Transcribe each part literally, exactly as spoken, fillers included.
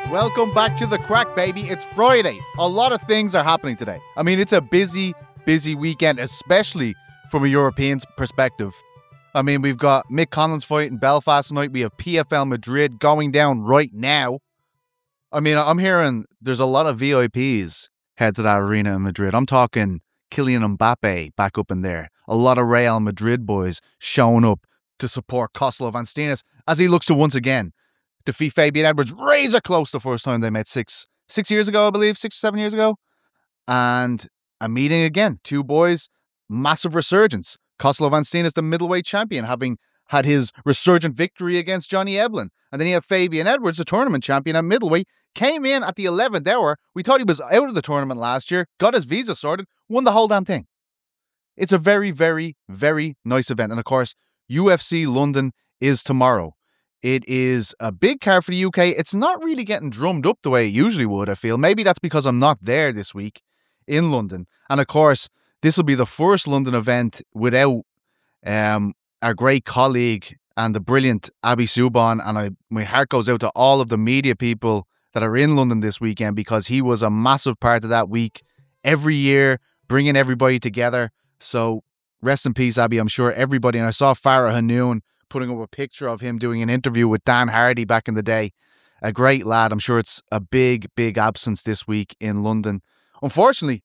Welcome back to The Crack, baby. It's Friday. A lot of things are happening today. I mean, it's a busy, busy weekend, especially from a European perspective. I mean, we've got Mick Conlan's fight in Belfast tonight. We have P F L Madrid going down right now. I mean, I'm hearing there's a lot of V I Ps head to that arena in Madrid. I'm talking Kylian Mbappe back up in there. A lot of Real Madrid boys showing up to support Kostelo Van Steenis as he looks to once again defeat Fabian Edwards razor close the first time they met six six years ago, I believe, six or seven years ago. And a meeting again. Two boys, massive resurgence. Kostelo Van Steenis, the middleweight champion, having had his resurgent victory against Johnny Eblen. And then you have Fabian Edwards, the tournament champion at middleweight, came in at the eleventh hour. We thought he was out of the tournament last year, got his visa sorted, won the whole damn thing. It's a very, very, very nice event. And of course, U F C London is tomorrow. It is a big card for the U K. It's not really getting drummed up the way it usually would, I feel. Maybe that's because I'm not there this week in London. And of course, this will be the first London event without um, our great colleague and the brilliant Abby Subban. And I, my heart goes out to all of the media people that are in London this weekend, because he was a massive part of that week every year, bringing everybody together. So rest in peace, Abby. I'm sure everybody, and I saw Farah Hanoun putting up a picture of him doing an interview with Dan Hardy back in the day. A great lad. I'm sure it's a big, big absence this week in London. Unfortunately,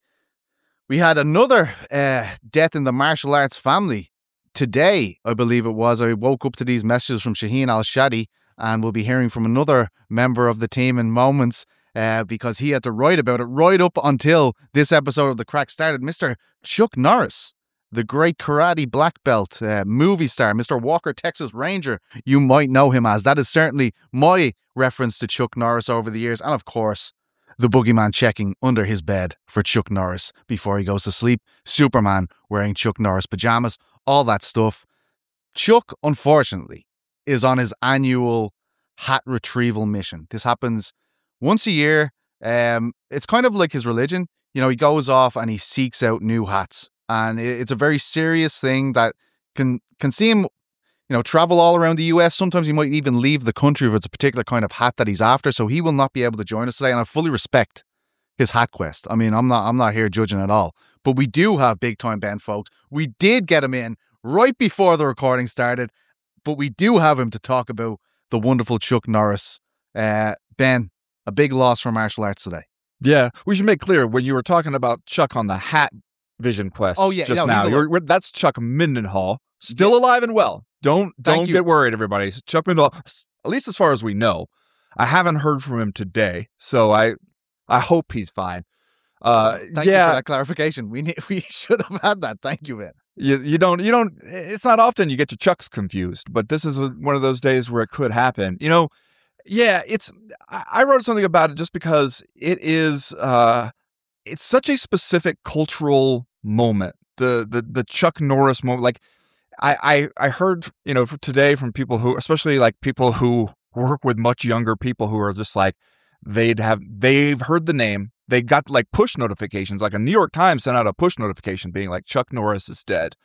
we had another uh, death in the martial arts family today, I believe it was. I woke up to these messages from Shaheen Al-Shadi, and we'll be hearing from another member of the team in moments uh, because he had to write about it right up until this episode of The Crack started. Mister Chuck Norris, the great karate black belt uh, movie star, Mister Walker, Texas Ranger, you might know him as. That is certainly my reference to Chuck Norris over the years. And of course, the boogeyman checking under his bed for Chuck Norris before he goes to sleep. Superman wearing Chuck Norris pajamas, all that stuff. Chuck, unfortunately, is on his annual hat retrieval mission. This happens once a year. Um, it's kind of like his religion. You know, he goes off and he seeks out new hats. And it's a very serious thing that can can see him, you know, travel all around the U S. Sometimes he might even leave the country if it's a particular kind of hat that he's after. So he will not be able to join us today. And I fully respect his hat quest. I mean, I'm not I'm not here judging at all. But we do have Big Time Ben, folks. We did get him in right before the recording started. But we do have him to talk about the wonderful Chuck Norris. Uh, Ben, a big loss for martial arts today. Yeah, we should make clear when you were talking about Chuck on the hat Vision Quest. Oh yeah, just no, now. You're, we're, that's Chuck Mindenhall, still yeah. alive and well. Don't Thank don't you. get worried, everybody. Chuck Mindenhall, at least as far as we know. I haven't heard from him today, so I I hope he's fine. Uh, Thank yeah. you for that clarification. We need, we should have had that. Thank you, Ben. You you don't you don't. It's not often you get your Chucks confused, but this is a, one of those days where it could happen. You know, yeah. It's I, I wrote something about it just because it is. Uh, It's such a specific cultural moment, the the the Chuck Norris moment. Like, I, I I heard, you know, today from people who, especially like people who work with much younger people who are just like, they'd have, they've heard the name, they got like push notifications, like a New York Times sent out a push notification being like, Chuck Norris is dead.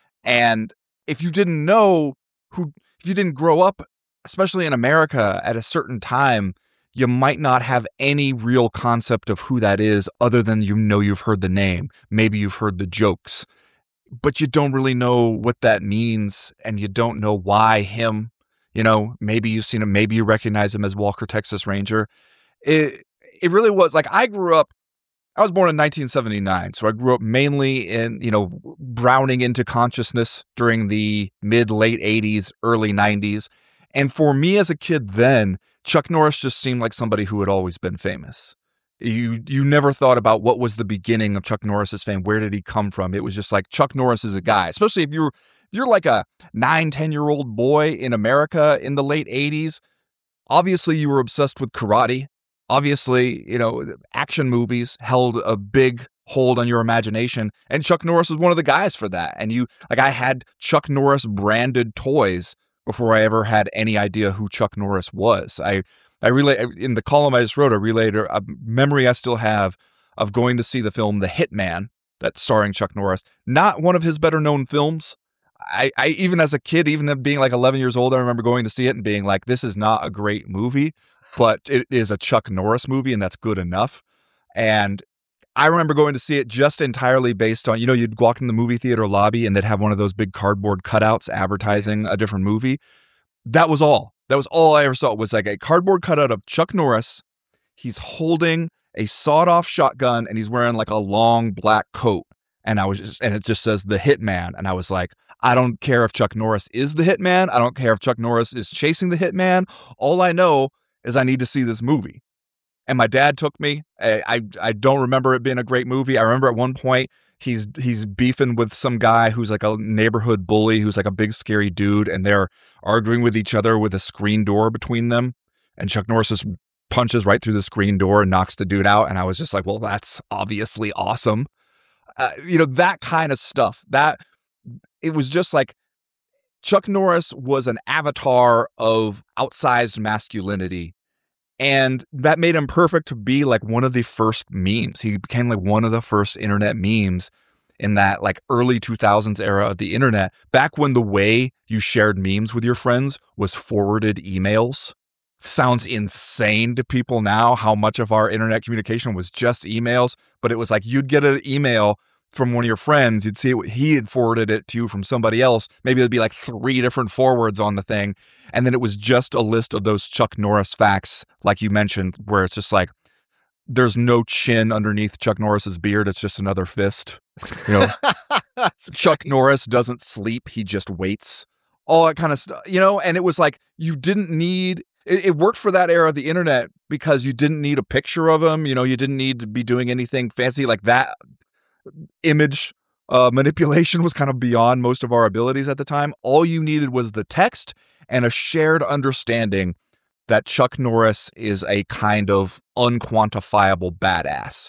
And if you didn't know who, if you didn't grow up, especially in America at a certain time, you might not have any real concept of who that is other than you know you've heard the name. Maybe you've heard the jokes, but you don't really know what that means, and you don't know why him. You know, maybe you've seen him, maybe you recognize him as Walker, Texas Ranger. It it really was like I grew up, I was born in nineteen seventy-nine, so I grew up mainly in, you know, browning into consciousness during the mid, late eighties, early nineties. And for me as a kid then, Chuck Norris just seemed like somebody who had always been famous. You you never thought about what was the beginning of Chuck Norris's fame. Where did he come from? It was just like Chuck Norris is a guy, especially if you're if you're like a nine, ten-year-old boy in America in the late eighties. Obviously, you were obsessed with karate. Obviously, you know, action movies held a big hold on your imagination. And Chuck Norris was one of the guys for that. And you, like I had Chuck Norris branded toys before I ever had any idea who Chuck Norris was. I, I relay in the column I just wrote, I relayed a memory I still have of going to see the film The Hitman, that's starring Chuck Norris. Not one of his better known films. I, I even as a kid, even being like eleven years old, I remember going to see it and being like, this is not a great movie. but it is a Chuck Norris movie, and that's good enough. And I remember going to see it just entirely based on, you know, you'd walk in the movie theater lobby and they'd have one of those big cardboard cutouts advertising a different movie. That was all. That was all I ever saw. It was like a cardboard cutout of Chuck Norris. He's holding a sawed-off shotgun and he's wearing like a long black coat. And I was just, and it just says the Hitman. And I was like, I don't care if Chuck Norris is the Hitman. I don't care if Chuck Norris is chasing the Hitman. All I know is I need to see this movie. And my dad took me. I, I I don't remember it being a great movie. I remember at one point he's he's beefing with some guy who's like a neighborhood bully who's like a big scary dude, and they're arguing with each other with a screen door between them. And Chuck Norris just punches right through the screen door and knocks the dude out. And I was just like, well, that's obviously awesome. Uh, you know, that kind of stuff. That it was just like Chuck Norris was an avatar of outsized masculinity. And that made him perfect to be like one of the first memes. He became like one of the first internet memes in that like early two thousands era of the internet, back when the way you shared memes with your friends was forwarded emails. Sounds insane to people now how much of our internet communication was just emails, but it was like you'd get an email from one of your friends, you'd see it, he had forwarded it to you from somebody else. Maybe there'd be like three different forwards on the thing. And then it was just a list of those Chuck Norris facts, like you mentioned, where it's just like, there's no chin underneath Chuck Norris's beard. It's just another fist. You know, Chuck great. Norris doesn't sleep. He just waits. All that kind of stuff, you know, and it was like, you didn't need, it, it worked for that era of the internet because you didn't need a picture of him. You know, you didn't need to be doing anything fancy like that. Image uh, manipulation was kind of beyond most of our abilities at the time. All you needed was the text and a shared understanding that Chuck Norris is a kind of unquantifiable badass.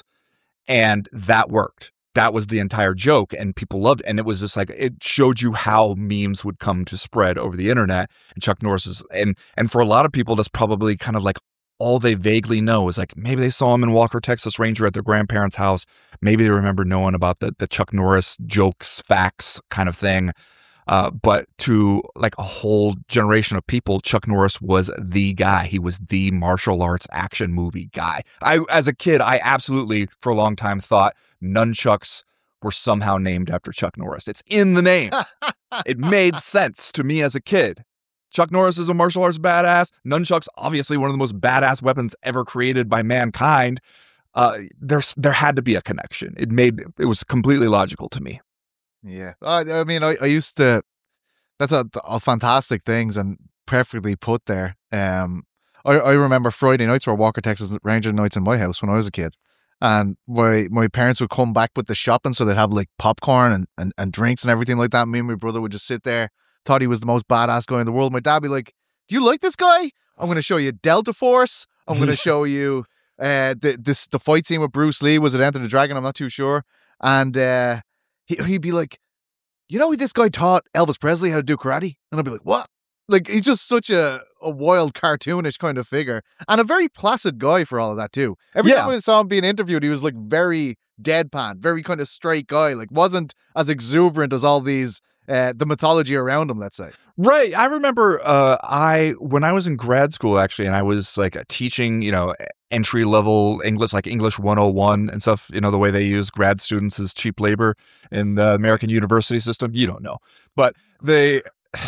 And that worked. That was the entire joke, and people loved it. And it was just like, it showed you how memes would come to spread over the internet. And Chuck Norris is, and, and for a lot of people, that's probably kind of like all they vaguely know is like, maybe they saw him in Walker, Texas Ranger at their grandparents' house. Maybe they remember knowing about the, the Chuck Norris jokes, facts kind of thing. Uh, but to like a whole generation of people, Chuck Norris was the guy. He was the martial arts action movie guy. I, as a kid, I absolutely for a long time thought nunchucks were somehow named after Chuck Norris. It's in the name. It made sense to me as a kid. Chuck Norris is a martial arts badass. Nunchucks, obviously one of the most badass weapons ever created by mankind. Uh, there's there had to be a connection. It made it was completely logical to me. Yeah, I, I mean, I, I used to. That's a, a fantastic things and perfectly put there. Um, I I remember Friday nights were Walker Texas Ranger nights in my house when I was a kid, and my my parents would come back with the shopping, so they'd have like popcorn and, and, and drinks and everything like that. Me and my brother would just sit there. Thought he was the most badass guy in the world. My dad would be like, "Do you like this guy? I'm going to show you Delta Force. I'm going to show you uh, the this the fight scene with Bruce Lee. Was it Enter the Dragon? I'm not too sure." And uh, he, he'd be like, "You know, this guy taught Elvis Presley how to do karate," and I'd be like, "What?" Like, he's just such a, a wild, cartoonish kind of figure, and a very placid guy for all of that too. Every Yeah. time I saw him being interviewed, he was like very deadpan, very kind of straight guy. Like, wasn't as exuberant as all these. Uh, the mythology around him, let's say. Right. I remember uh, I when I was in grad school, actually, and I was like teaching, you know, entry level English, like English one oh one and stuff, you know, the way they use grad students as cheap labor in the American university system. You don't know. But they,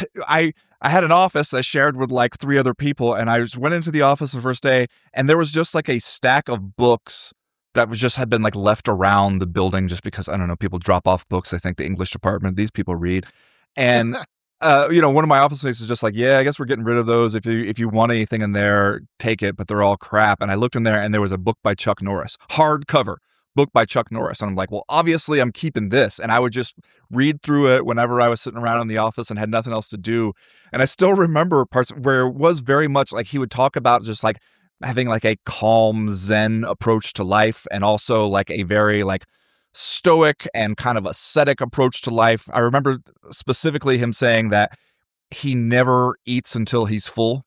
I, I had an office I shared with like three other people, and I just went into the office the first day, and there was just like a stack of books that was just had been like left around the building just because, I don't know, people drop off books. I think the English department, these people read. And, uh, you know, one of my office mates was just like, yeah, I guess we're getting rid of those. If you, if you want anything in there, take it, but they're all crap. And I looked in there and there was a book by Chuck Norris, hardcover book by Chuck Norris. And I'm like, well, obviously I'm keeping this. And I would just read through it whenever I was sitting around in the office and had nothing else to do. And I still remember parts where it was very much like he would talk about just like, having like a calm Zen approach to life, and also like a very like stoic and kind of ascetic approach to life. I remember specifically him saying that he never eats until he's full.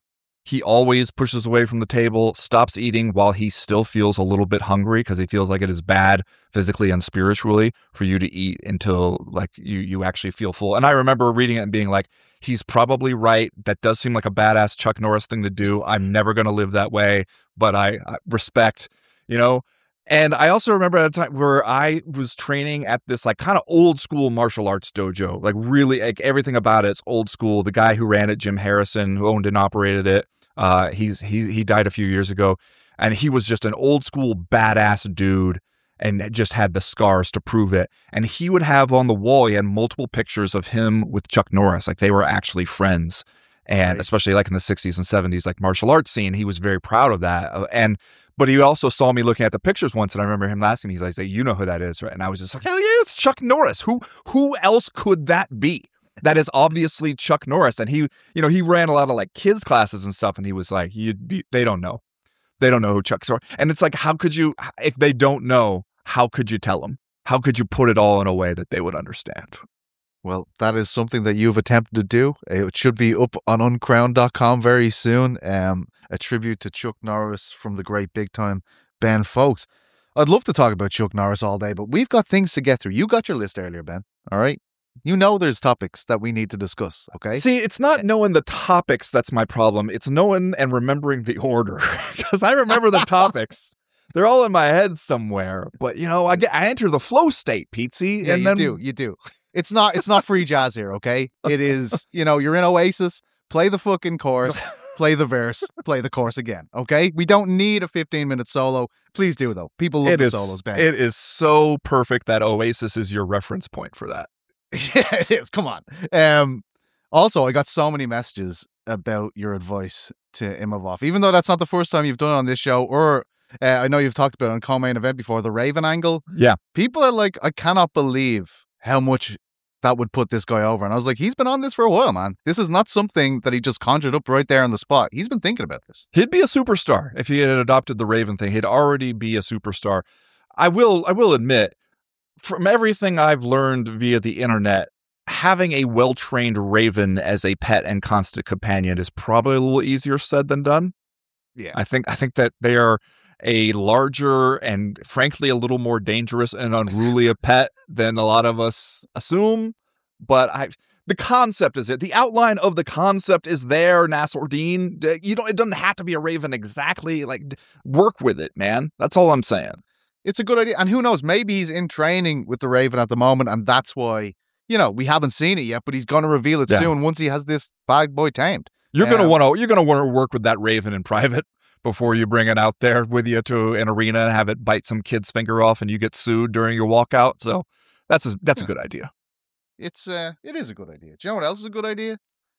He always pushes away from the table, stops eating while he still feels a little bit hungry because he feels like it is bad physically and spiritually for you to eat until like you you actually feel full. And I remember reading it and being like, he's probably right. That does seem like a badass Chuck Norris thing to do. I'm never going to live that way, but I, I respect, you know. And I also remember at a time where I was training at this like kind of old school martial arts dojo, like really like everything about it's old school. The guy who ran it, Jim Harrison, who owned and operated it, uh, he's he he died a few years ago, and he was just an old school badass dude and just had the scars to prove it. And he would have on the wall, he had multiple pictures of him with Chuck Norris, like they were actually friends. And right. Especially like in the sixties and seventies, like martial arts scene, he was very proud of that. And But he also saw me looking at the pictures once, and I remember him asking me, he's like, you know who that is, right? And I was just like, hell yeah, it's Chuck Norris. Who who else could that be? That is obviously Chuck Norris. And he, you know, he ran a lot of like kids classes and stuff, and he was like, you, they don't know. They don't know who Chuck Norris. And it's like, how could you, if they don't know, how could you tell them? How could you put it all in a way that they would understand? Well, that is something that you've attempted to do. It should be up on uncrowned dot com very soon. Um, a tribute to Chuck Norris from the great big time Ben Folks. I'd love to talk about Chuck Norris all day, but we've got things to get through. You got your list earlier, Ben. All right. You know there's topics that we need to discuss, okay? See, it's not knowing the topics that's my problem. It's knowing and remembering the order. Because I remember the topics. They're all in my head somewhere. But, you know, I get I enter the flow state, Petesy. Yeah, and you then... do. You do. It's not it's not free jazz here, okay? It is, you know, you're in Oasis, play the fucking chorus, play the verse, play the chorus again, okay? We don't need a fifteen-minute solo. Please do, though. People love it the is, solos, Ben. It is so perfect that Oasis is your reference point for that. Yeah, it is. Come on. Um, also, I got so many messages about your advice to Imavov, even though that's not the first time you've done it on this show, or uh, I know you've talked about it on Co-Main Event before, the Raven angle. Yeah. People are like, I cannot believe how much that would put this guy over. And I was like, he's been on this for a while, man. This is not something that he just conjured up right there on the spot. He's been thinking about this. He'd be a superstar if he had adopted the Raven thing. He'd already be a superstar. I will, I will admit, from everything I've learned via the internet, having a well-trained Raven as a pet and constant companion is probably a little easier said than done. Yeah. I think, I think that they are a larger and frankly a little more dangerous and unruly a pet than a lot of us assume. But I, the concept is it. The outline of the concept is there, Nasruddin. You don't. It doesn't have to be a Raven exactly. Like, work with it, man. That's all I'm saying. It's a good idea. And who knows? Maybe he's in training with the Raven at the moment, and that's why, you know, we haven't seen it yet, but he's going to reveal it yeah. soon once he has this bad boy tamed. You're um, gonna want to. You're gonna want to work with that Raven in private before you bring it out there with you to an arena and have it bite some kid's finger off and you get sued during your walkout. So that's a, that's yeah. a good idea. It's uh, it is a good idea. Do you know what else is a good idea?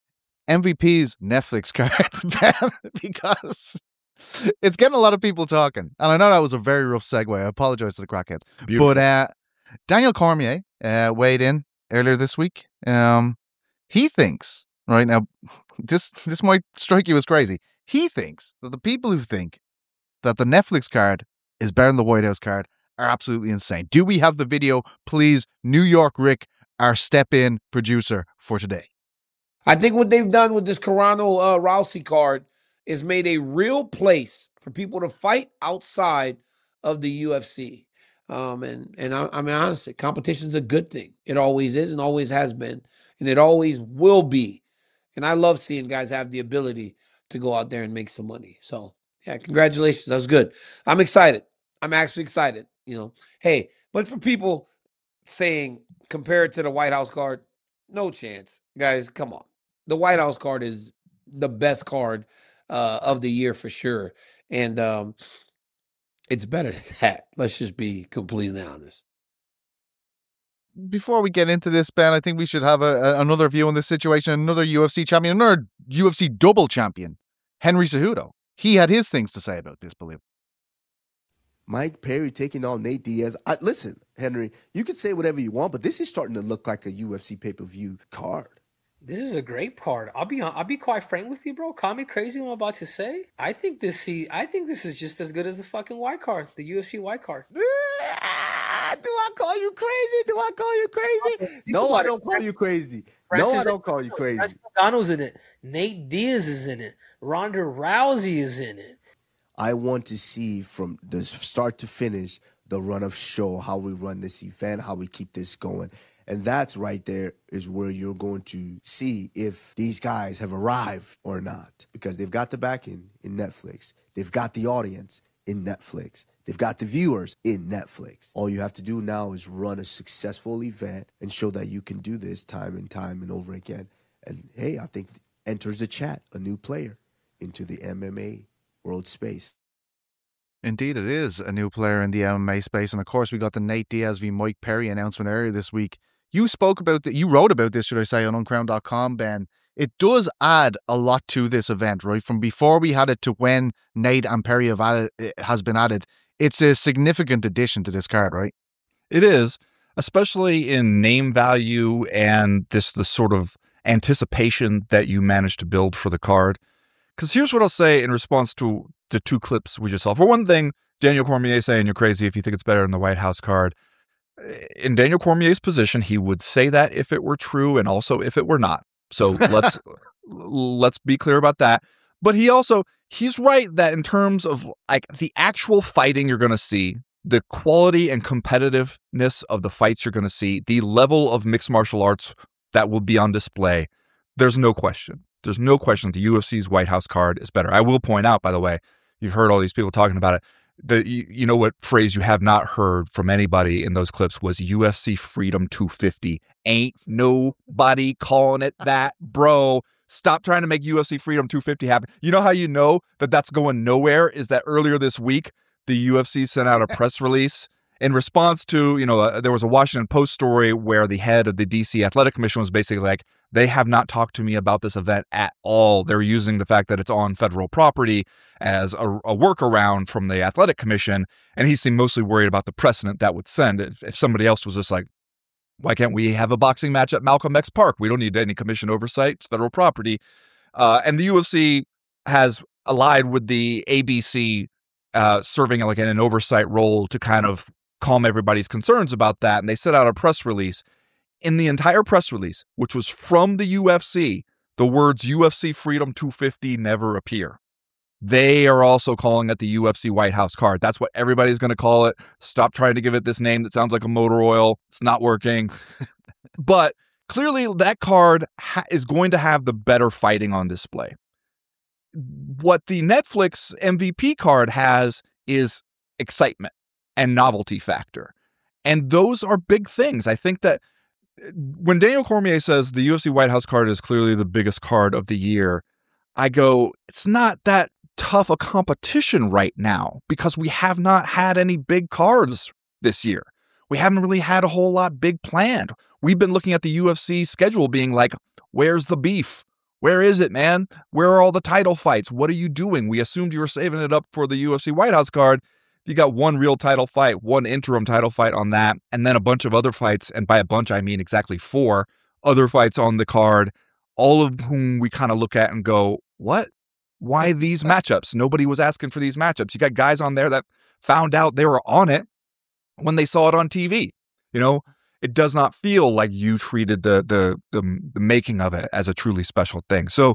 M V P's Netflix card, because it's getting a lot of people talking. And I know that was a very rough segue. I apologize to the crackheads. Beautiful. But uh, Daniel Cormier uh, weighed in earlier this week. Um, he thinks, right now, this this might strike you as crazy. He thinks that the people who think that the Netflix card is better than the White House card are absolutely insane. Do we have the video? Please, New York Rick, our step-in producer for today. I think what they've done with this Carano uh, Rousey card is made a real place for people to fight outside of the U F C. Um, and and I, I mean, honestly, competition's a good thing. It always is and always has been. And it always will be. And I love seeing guys have the ability to go out there and make some money. So, yeah, congratulations. That was good. I'm excited. I'm actually excited. You know, hey, but for people saying compare it to the White House card, no chance. Guys, come on. The White House card is the best card uh, of the year for sure. And um, it's better than that. Let's just be completely honest. Before we get into this, Ben, I think we should have a, a, another view on this situation. Another U F C champion, another U F C double champion, Henry Cejudo. He had his things to say about this, believe it. Mike Perry taking on Nate Diaz. I, listen, Henry, you can say whatever you want, but this is starting to look like a U F C pay-per-view card. This is a great card. I'll be I'll be quite frank with you, bro. Call me crazy what I'm about to say. I think this see I think this is just as good as the fucking white card, the U F C white card. Do I call you crazy? Do I call you crazy? No, I don't call you crazy. No, I don't call you crazy. Francis Ngannou's in it. Nate Diaz is in it. Ronda Rousey is in it. I want to see from the start to finish the run of show, how we run this event, how we keep this going. And that's right there is where you're going to see if these guys have arrived or not. Because they've got the backing in Netflix. They've got the audience in Netflix. They've got the viewers in Netflix. All you have to do now is run a successful event and show that you can do this time and time and over again. And hey, I think enters the chat a new player into the M M A world space. Indeed, it is a new player in the M M A space. And of course, we got the Nate Diaz v Mike Perry announcement earlier this week. You spoke about that, you wrote about this, should I say, on uncrown dot com, Ben. It does add a lot to this event, right? From before we had it to when Nate and Perry have added, has been added. It's a significant addition to this card, right? It is, especially in name value and this the sort of anticipation that you managed to build for the card. Because here's what I'll say in response to the two clips we just saw. For one thing, Daniel Cormier saying you're crazy if you think it's better than the White House card. In Daniel Cormier's position, he would say that if it were true and also if it were not. So let's let's be clear about that. But he also, he's right that in terms of like the actual fighting you're going to see, the quality and competitiveness of the fights you're going to see, the level of mixed martial arts that will be on display, there's no question. There's no question that the U F C's White House card is better. I will point out, by the way, you've heard all these people talking about it. The, you, you know what phrase you have not heard from anybody in those clips was U F C Freedom two fifty. Ain't nobody calling it that, bro. Stop trying to make U F C Freedom two fifty happen. You know how you know that that's going nowhere is that earlier this week, the U F C sent out a press release in response to, you know, uh, there was a Washington Post story where the head of the D C Athletic Commission was basically like, they have not talked to me about this event at all. They're using the fact that it's on federal property as a, a workaround from the Athletic Commission. And he seemed mostly worried about the precedent that would send if, if somebody else was just like, why can't we have a boxing match at Malcolm X Park? We don't need any commission oversight. It's federal property. Uh, and the U F C has allied with the A B C uh, serving like an oversight role to kind of calm everybody's concerns about that. And they set out a press release. In the entire press release, which was from the U F C, the words U F C Freedom two fifty never appear. They are also calling it the U F C White House card. That's what everybody's going to call it. Stop trying to give it this name that sounds like a motor oil. It's not working. But clearly that card ha- is going to have the better fighting on display. What the Netflix M V P card has is excitement and novelty factor. And those are big things. I think that when Daniel Cormier says the U F C White House card is clearly the biggest card of the year, I go, it's not that tough a competition right now because we have not had any big cards this year. We haven't really had a whole lot big planned. We've been looking at the U F C schedule being like, where's the beef? Where is it, man? Where are all the title fights? What are you doing? We assumed you were saving it up for the U F C White House card. You got one real title fight, one interim title fight on that, and then a bunch of other fights, and by a bunch, I mean exactly four other fights on the card, all of whom we kind of look at and go, what? Why these matchups? Nobody was asking for these matchups. You got guys on there that found out they were on it when they saw it on T V. You know, it does not feel like you treated the the the, the making of it as a truly special thing. So,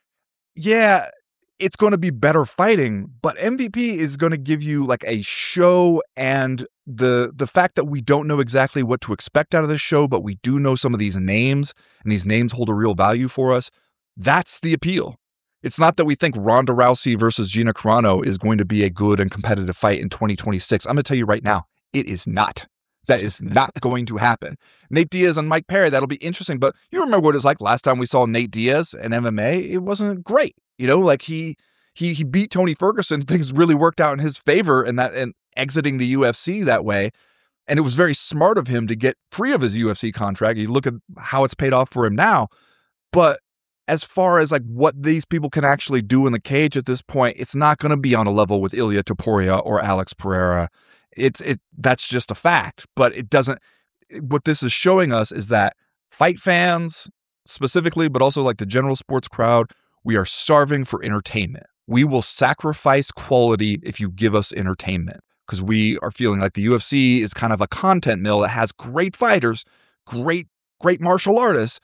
yeah, it's going to be better fighting, but M V P is going to give you like a show, and the the fact that we don't know exactly what to expect out of this show, but we do know some of these names, and these names hold a real value for us. That's the appeal. It's not that we think Ronda Rousey versus Gina Carano is going to be a good and competitive fight in twenty twenty-six. I'm going to tell you right now, it is not. That is not going to happen. Nate Diaz and Mike Perry, that'll be interesting, but you remember what it was like last time we saw Nate Diaz in M M A? It wasn't great. You know, like he he he beat Tony Ferguson. Things really worked out in his favor and that and exiting the U F C that way. And it was very smart of him to get free of his U F C contract. You look at how it's paid off for him now. But as far as like what these people can actually do in the cage at this point, it's not going to be on a level with Ilia Topuria or Alex Pereira. It's it that's just a fact. But it doesn't. What this is showing us is that fight fans specifically, but also like the general sports crowd, we are starving for entertainment. We will sacrifice quality if you give us entertainment because we are feeling like the U F C is kind of a content mill that has great fighters, great, great martial artists,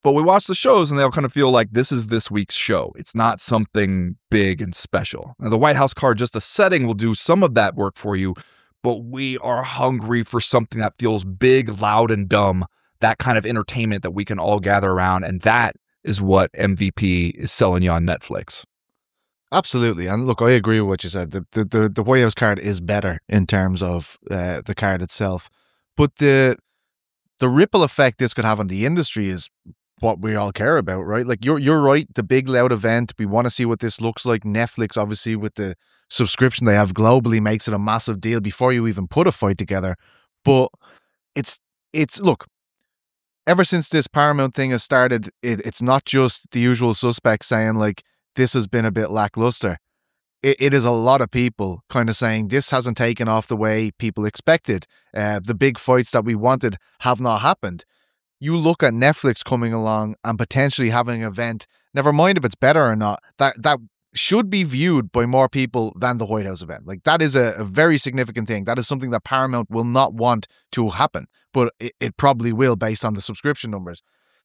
but we watch the shows and they'll kind of feel like this is this week's show. It's not something big and special. Now, the White House card, just a setting, will do some of that work for you, but we are hungry for something that feels big, loud, and dumb, that kind of entertainment that we can all gather around, and that is what M V P is selling you on Netflix. Absolutely. And look, I agree with what you said. The the, the, the White House card is better in terms of uh, the card itself. But the the ripple effect this could have on the industry is what we all care about, right? Like, you're you're right, the big loud event, we want to see what this looks like. Netflix, obviously, with the subscription they have globally, makes it a massive deal before you even put a fight together. But it's, it's look, ever since this Paramount thing has started, it, it's not just the usual suspects saying, like, this has been a bit lackluster. It, it is a lot of people kind of saying this hasn't taken off the way people expected. Uh, the big fights that we wanted have not happened. You look at Netflix coming along and potentially having an event, never mind if it's better or not, that that should be viewed by more people than the White House event. Like, that is a, a very significant thing. That is something that Paramount will not want to happen, but it, it probably will based on the subscription numbers.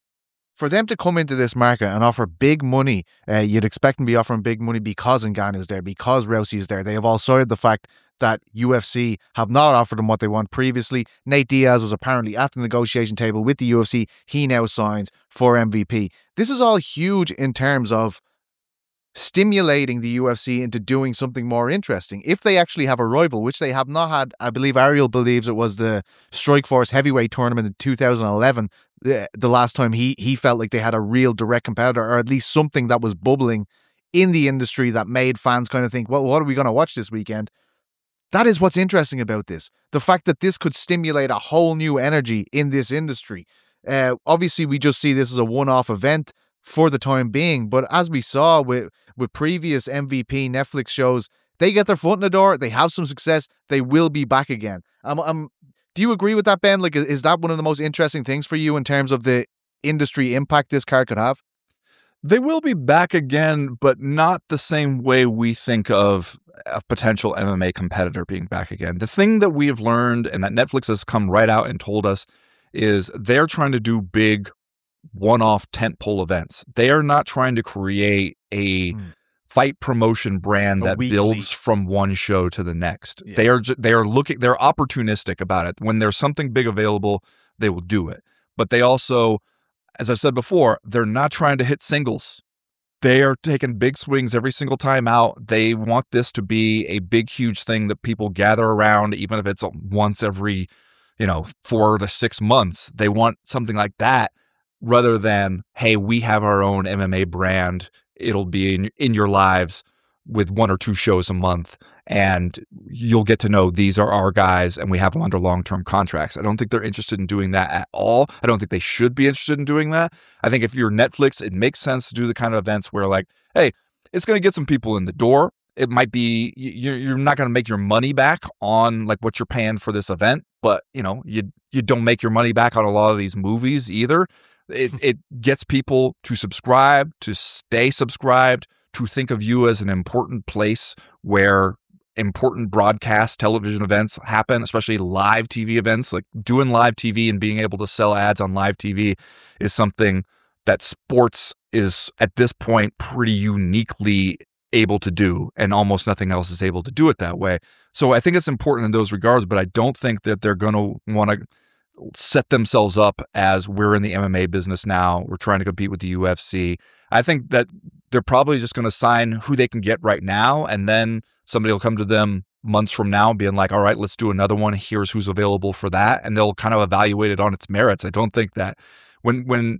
For them to come into this market and offer big money, uh, you'd expect them to be offering big money because Ngannou's there, because Rousey is there. They have all cited the fact that U F C have not offered them what they want previously. Nate Diaz was apparently at the negotiation table with the U F C. He now signs for M V P. This is all huge in terms of stimulating the U F C into doing something more interesting. If they actually have a rival, which they have not had, I believe Ariel believes it was the Strikeforce heavyweight tournament in two thousand eleven, the, the last time he he felt like they had a real direct competitor, or at least something that was bubbling in the industry that made fans kind of think, well, what are we going to watch this weekend? That is what's interesting about this. The fact that this could stimulate a whole new energy in this industry. Uh, obviously, we just see this as a one-off event for the time being, but as we saw with, with previous M V P Netflix shows, they get their foot in the door, they have some success, they will be back again. Um, um, do you agree with that, Ben? Like, is that one of the most interesting things for you in terms of the industry impact this card could have? They will be back again, but not the same way we think of a potential M M A competitor being back again. The thing that we have learned, and that Netflix has come right out and told us, is they're trying to do big one-off tentpole events. They are not trying to create a mm. fight promotion brand a that weekly. builds from one show to the next. Yes. They are ju- they are looking they're opportunistic about it. When there's something big available, they will do it. But they also, as I said before, they're not trying to hit singles. They are taking big swings every single time out. They want this to be a big, huge thing that people gather around, even if it's once every, you know, four to six months. They want something like that rather than, hey, we have our own M M A brand. It'll be in, in your lives with one or two shows a month, and you'll get to know these are our guys and we have them under long-term contracts. I don't think they're interested in doing that at all. I don't think they should be interested in doing that. I think if you're Netflix, it makes sense to do the kind of events where, like, hey, it's going to get some people in the door. It might be, you're, you're not going to make your money back on like what you're paying for this event, but you know, you, you don't make your money back on a lot of these movies either. It, it gets people to subscribe, to stay subscribed, to think of you as an important place where important broadcast television events happen, especially live T V events. Like, doing live T V and being able to sell ads on live T V is something that sports is at this point pretty uniquely able to do, and almost nothing else is able to do it that way. So I think it's important in those regards, but I don't think that they're going to want to set themselves up as, we're in the M M A business now, we're trying to compete with the U F C. I think that they're probably just going to sign who they can get right now, and then somebody will come to them months from now being like, all right, let's do another one. Here's who's available for that. And they'll kind of evaluate it on its merits. I don't think that when, when,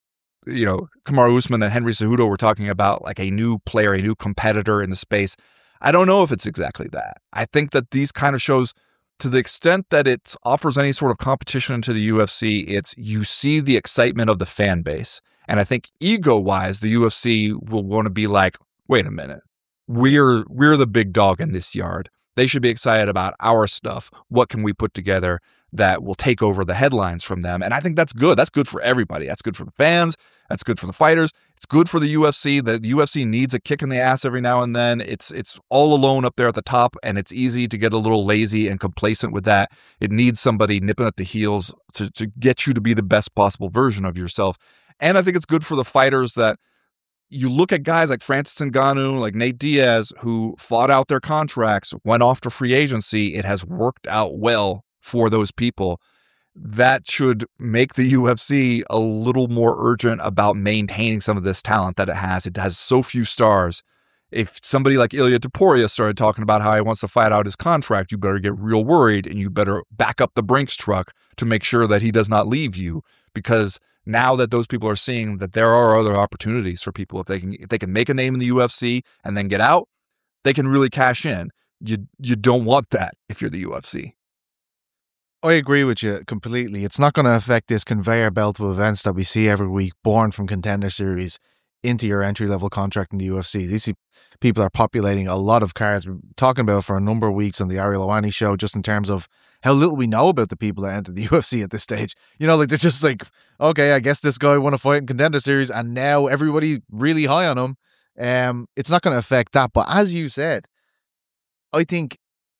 you know, Kamaru Usman and Henry Cejudo were talking about like a new player, a new competitor in the space, I don't know if it's exactly that. I think that these kind of shows, to the extent that it offers any sort of competition to the U F C, it's, you see the excitement of the fan base. And I think ego-wise, the U F C will want to be like, wait a minute, we're we're the big dog in this yard. They should be excited about our stuff. What can we put together that will take over the headlines from them? And I think that's good. That's good for everybody. That's good for the fans. That's good for the fighters. It's good for the U F C. The U F C needs a kick in the ass every now and then. It's it's all alone up there at the top, and it's easy to get a little lazy and complacent with that. It needs somebody nipping at the heels to, to get you to be the best possible version of yourself. And I think it's good for the fighters that you look at guys like Francis Ngannou, like Nate Diaz, who fought out their contracts, went off to free agency. It has worked out well for those people. That should make the U F C a little more urgent about maintaining some of this talent that it has. It has so few stars. If somebody like Ilia Topuria started talking about how he wants to fight out his contract, you better get real worried and you better back up the Brinks truck to make sure that he does not leave you, because now that those people are seeing that there are other opportunities for people, if they can if they can make a name in the U F C and then get out, they can really cash in. You you don't want that if you're the U F C. I agree with you completely. It's not going to affect this conveyor belt of events that we see every week, born from Contender Series into your entry-level contract in the U F C. These people are populating a lot of cards. We're talking about for a number of weeks on the Ariel Helwani show, just in terms of how little we know about the people that enter the U F C at this stage. You know, like they're just like, okay, I guess this guy won a fight in Contender Series and now everybody's really high on him. Um, it's not going to affect that. But as you said, I think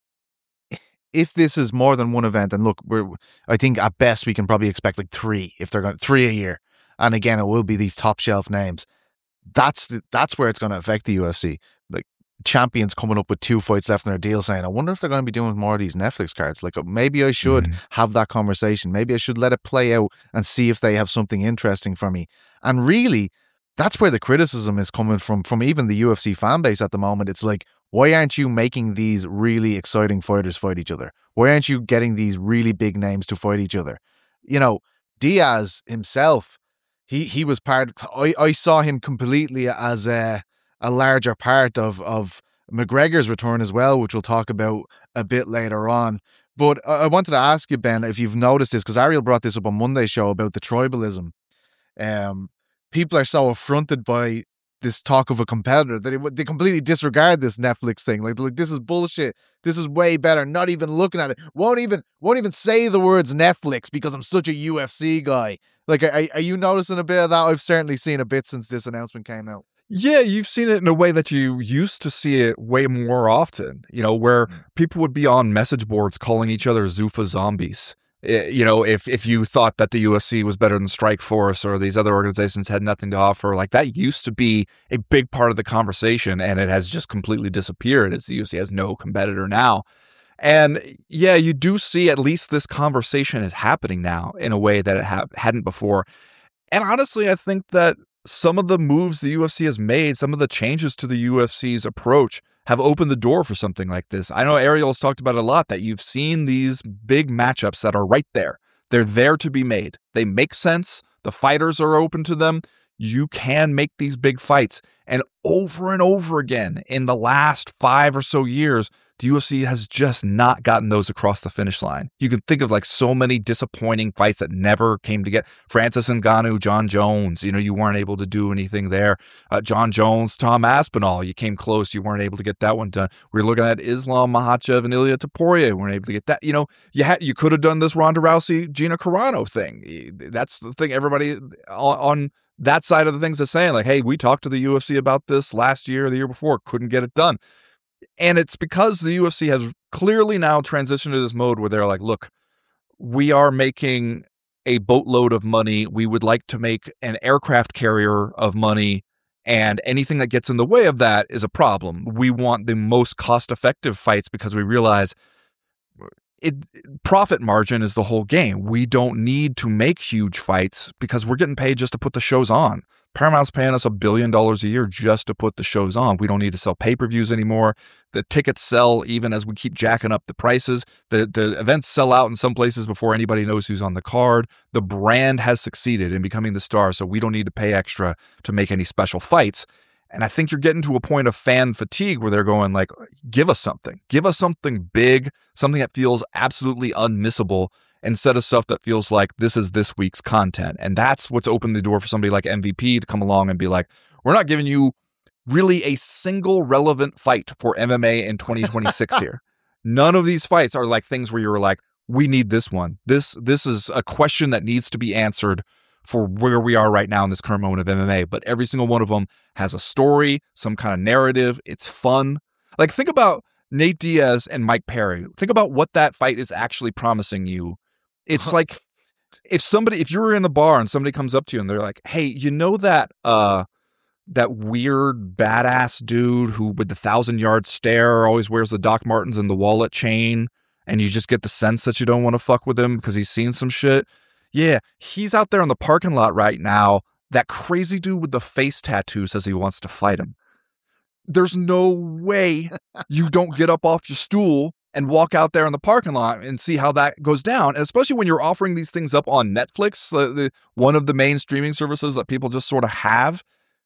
if this is more than one event, and look, we're, I think at best we can probably expect like three, if they're going three a year. And again, it will be these top shelf names. That's the, that's where it's going to affect the U F C. Like champions coming up with two fights left in their deal saying, I wonder if they're going to be doing more of these Netflix cards. Like maybe I should mm. have that conversation. Maybe I should let it play out and see if they have something interesting for me. And really, that's where the criticism is coming from, from even the U F C fan base at the moment. It's like, why aren't you making these really exciting fighters fight each other? Why aren't you getting these really big names to fight each other? You know, Diaz himself, He he was part. I, I saw him completely as a a larger part of of McGregor's return as well, which we'll talk about a bit later on. But I, I wanted to ask you, Ben, if you've noticed this, because Ariel brought this up on Monday's show about the tribalism. Um, people are so affronted by this talk of a competitor that it, they completely disregard this Netflix thing. Like, like this is bullshit. This is way better. Not even looking at it. Won't even won't even say the words Netflix because I'm such a U F C guy. Like, are, are you noticing a bit of that? I've certainly seen a bit since this announcement came out. Yeah, you've seen it in a way that you used to see it way more often, you know, where people would be on message boards calling each other Zuffa zombies. You know, if, if you thought that the U F C was better than Strikeforce or these other organizations had nothing to offer, like that used to be a big part of the conversation, and it has just completely disappeared as the U F C has no competitor now. And yeah, you do see at least this conversation is happening now in a way that it ha- hadn't before. And honestly, I think that some of the moves the U F C has made, some of the changes to the U F C's approach have opened the door for something like this. I know Ariel has talked about it a lot, that you've seen these big matchups that are right there. They're there to be made. They make sense. The fighters are open to them. You can make these big fights. And over and over again in the last five or so years, the U F C has just not gotten those across the finish line. You can think of like so many disappointing fights that never came together. Francis Ngannou, John Jones, you know, you weren't able to do anything there. Uh, John Jones, Tom Aspinall, you came close. You weren't able to get that one done. We were looking at Islam Makhachev and Ilia Topuria. You weren't able to get that. You know, you had you could have done this Ronda Rousey, Gina Carano thing. That's the thing everybody on, on that side of the things is saying, like, hey, we talked to the U F C about this last year or the year before, couldn't get it done. And it's because the U F C has clearly now transitioned to this mode where they're like, look, we are making a boatload of money. We would like to make an aircraft carrier of money. And anything that gets in the way of that is a problem. We want the most cost-effective fights because we realize it, profit margin is the whole game. We don't need to make huge fights because we're getting paid just to put the shows on. Paramount's paying us a billion dollars a year just to put the shows on. We don't need to sell pay-per-views anymore. The tickets sell even as we keep jacking up the prices. The the events sell out in some places before anybody knows who's on the card. The brand has succeeded in becoming the star, so we don't need to pay extra to make any special fights. And I think you're getting to a point of fan fatigue where they're going like, give us something. Give us something big, something that feels absolutely unmissable, instead of stuff that feels like this is this week's content. And that's what's opened the door for somebody like M V P to come along and be like, we're not giving you really a single relevant fight for M M A in twenty twenty-six here. None of these fights are like things where you're like, we need this one. This this is a question that needs to be answered for where we are right now in this current moment of M M A. But every single one of them has a story, some kind of narrative. It's fun. Like, think about Nate Diaz and Mike Perry. Think about what that fight is actually promising you. It's like, if somebody, if you're in the bar and somebody comes up to you and they're like, hey, you know that, uh, that weird badass dude who with the thousand yard stare always wears the Doc Martens and the wallet chain, and you just get the sense that you don't want to fuck with him because he's seen some shit. Yeah, he's out there in the parking lot right now. That crazy dude with the face tattoo says he wants to fight him. There's no way you don't get up off your stool and walk out there in the parking lot and see how that goes down. And especially when you're offering these things up on Netflix, uh, the, one of the main streaming services that people just sort of have.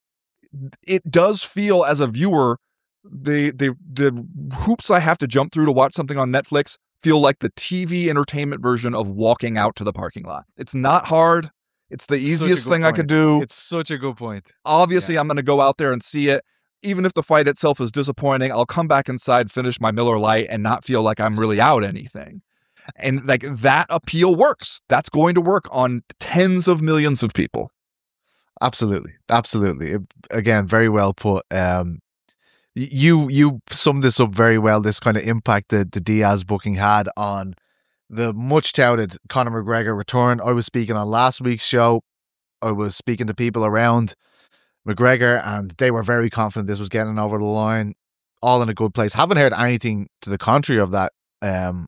It does feel as a viewer, the the the hoops I have to jump through to watch something on Netflix feel like the T V entertainment version of walking out to the parking lot. It's not hard. It's the easiest thing I could do. It's such a good point. Obviously, Yeah. I'm going to go out there and see it. Even if the fight itself is disappointing, I'll come back inside, finish my Miller Lite, and not feel like I'm really out anything. And like that appeal works. That's going to work on tens of millions of people. Absolutely, absolutely. It- again, very well put. Um, y- you you summed this up very well. This kind of impact that the Diaz booking had on the much touted Conor McGregor return. I was speaking on last week's show. I was speaking to people around McGregor, and they were very confident this was getting over the line, all in a good place. Haven't heard anything to the contrary of that. Um,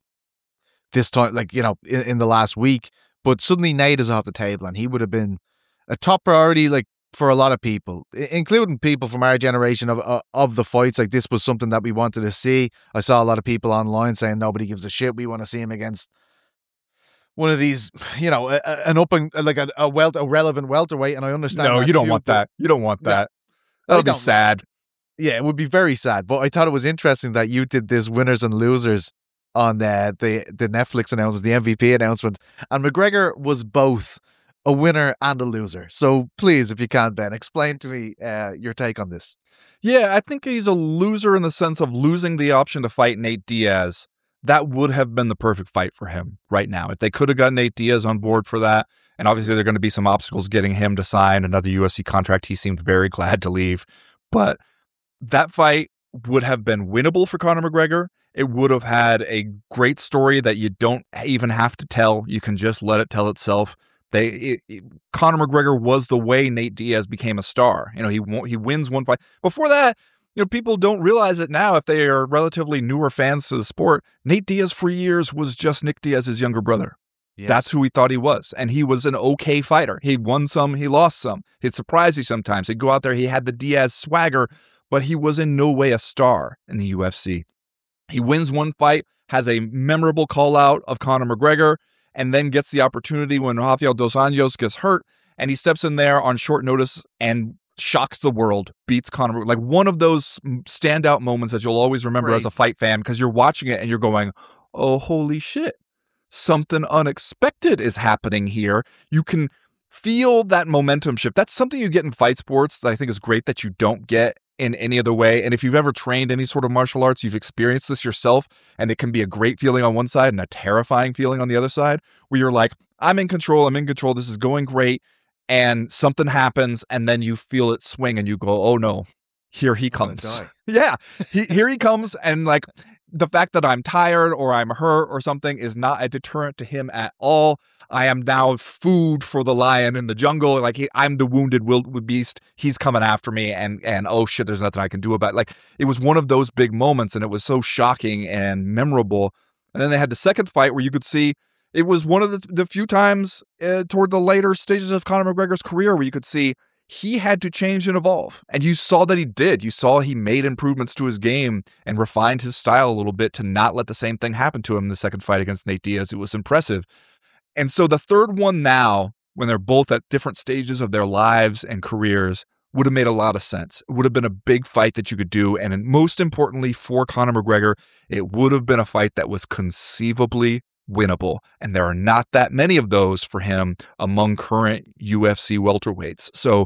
this time, like you know, in, in the last week, but suddenly Nate is off the table, and he would have been a top priority, like for a lot of people, i- including people from our generation of uh, of the fights. Like this was something that we wanted to see. I saw a lot of people online saying nobody gives a shit. We want to see him against one of these, you know, a, a- an up and like a, a welt a relevant welterweight. And I understand. No, that you don't too, want but- that. You don't want No, that. That'll be don't. sad. Yeah, it would be very sad. But I thought it was interesting that you did this winners and losers on the the, the Netflix announcement, the M V P announcement, and McGregor was both a winner and a loser. So please, if you can, Ben, explain to me uh, your take on this. Yeah, I think he's a loser in the sense of losing the option to fight Nate Diaz. That would have been the perfect fight for him right now. If they could have got Nate Diaz on board for that, and obviously there are going to be some obstacles getting him to sign another U F C contract. He seemed very glad to leave. But that fight would have been winnable for Conor McGregor. It would have had a great story that you don't even have to tell. You can just let it tell itself. They it, it, Conor McGregor was the way Nate Diaz became a star. You know, he won- he wins one fight. Before that, you know, people don't realize it now if they are relatively newer fans to the sport. Nate Diaz for years was just Nick Diaz's younger brother. That's who he thought he was. And he was an okay fighter. He won some, he lost some. He'd surprise you sometimes. He'd go out there, he had the Diaz swagger, but he was in no way a star in the U F C. He wins one fight, has a memorable call out of Conor McGregor, and then gets the opportunity when Rafael Dos Anjos gets hurt, and he steps in there on short notice and shocks the world, beats Conor. Like one of those standout moments that you'll always remember as a Crazy. fight fan because you're watching it and you're going, oh, holy shit. Something unexpected is happening here. You can feel that momentum shift. That's something you get in fight sports that I think is great that you don't get in any other way. And if you've ever trained any sort of martial arts, you've experienced this yourself, and it can be a great feeling on one side and a terrifying feeling on the other side, where you're like, I'm in control, I'm in control, this is going great, and something happens, and then you feel it swing, and you go, oh no, here he I'm gonna comes. die. Yeah, he, here he comes, and like, the fact that I'm tired or I'm hurt or something is not a deterrent to him at all. I am now food for the lion in the jungle. Like he, I'm the wounded wild beast. He's coming after me, and and oh shit, there's nothing I can do about it. Like it was one of those big moments, and it was so shocking and memorable. And then they had the second fight where you could see it was one of the, the few times uh, toward the later stages of Conor McGregor's career where you could see he had to change and evolve. And you saw that he did. You saw he made improvements to his game and refined his style a little bit to not let the same thing happen to him in the second fight against Nate Diaz. It was impressive. And so the third one now, when they're both at different stages of their lives and careers, would have made a lot of sense. It would have been a big fight that you could do. And most importantly for Conor McGregor, it would have been a fight that was conceivably winnable. And there are not that many of those for him among current U F C welterweights. So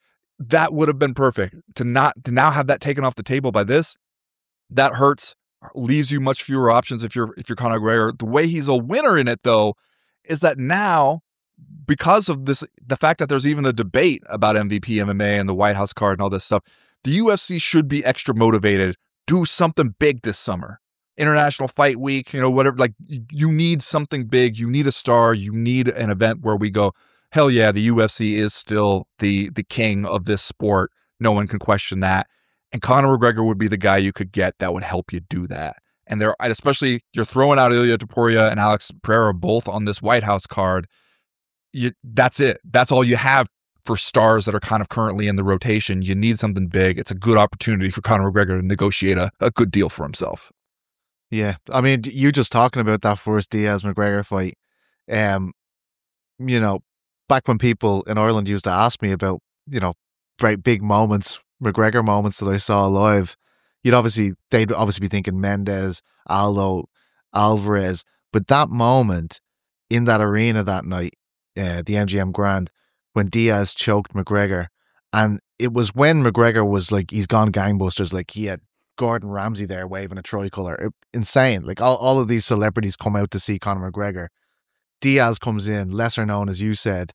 that would have been perfect. To not to now have that taken off the table by this, that hurts, leaves you much fewer options if you're if you're Conor McGregor. The way he's a winner in it, though, is that now, because of this, the fact that there's even a debate about M V P M M A and the White House card and all this stuff, the U F C should be extra motivated. Do something big this summer. International Fight Week, you know, whatever. Like, you need something big. You need a star. You need an event where we go, hell yeah, the U F C is still the the king of this sport. No one can question that. And Conor McGregor would be the guy you could get that would help you do that. And there, especially, you're throwing out Ilia Topuria and Alex Pereira both on this White House card. You, that's it. That's all you have for stars that are kind of currently in the rotation. You need something big. It's a good opportunity for Conor McGregor to negotiate a, a good deal for himself. Yeah, I mean, you just talking about that first Diaz McGregor fight. Um, you know, back when people in Ireland used to ask me about, you know, great big moments, McGregor moments that I saw live, you'd obviously, they'd obviously be thinking Mendes, Aldo, Alvarez. But that moment in that arena that night, uh, the M G M Grand, when Diaz choked McGregor, and it was when McGregor was like, he's gone gangbusters, like he had Gordon Ramsay there waving a tricolour. It, insane. Like all, all of these celebrities come out to see Conor McGregor. Diaz comes in, lesser known as you said,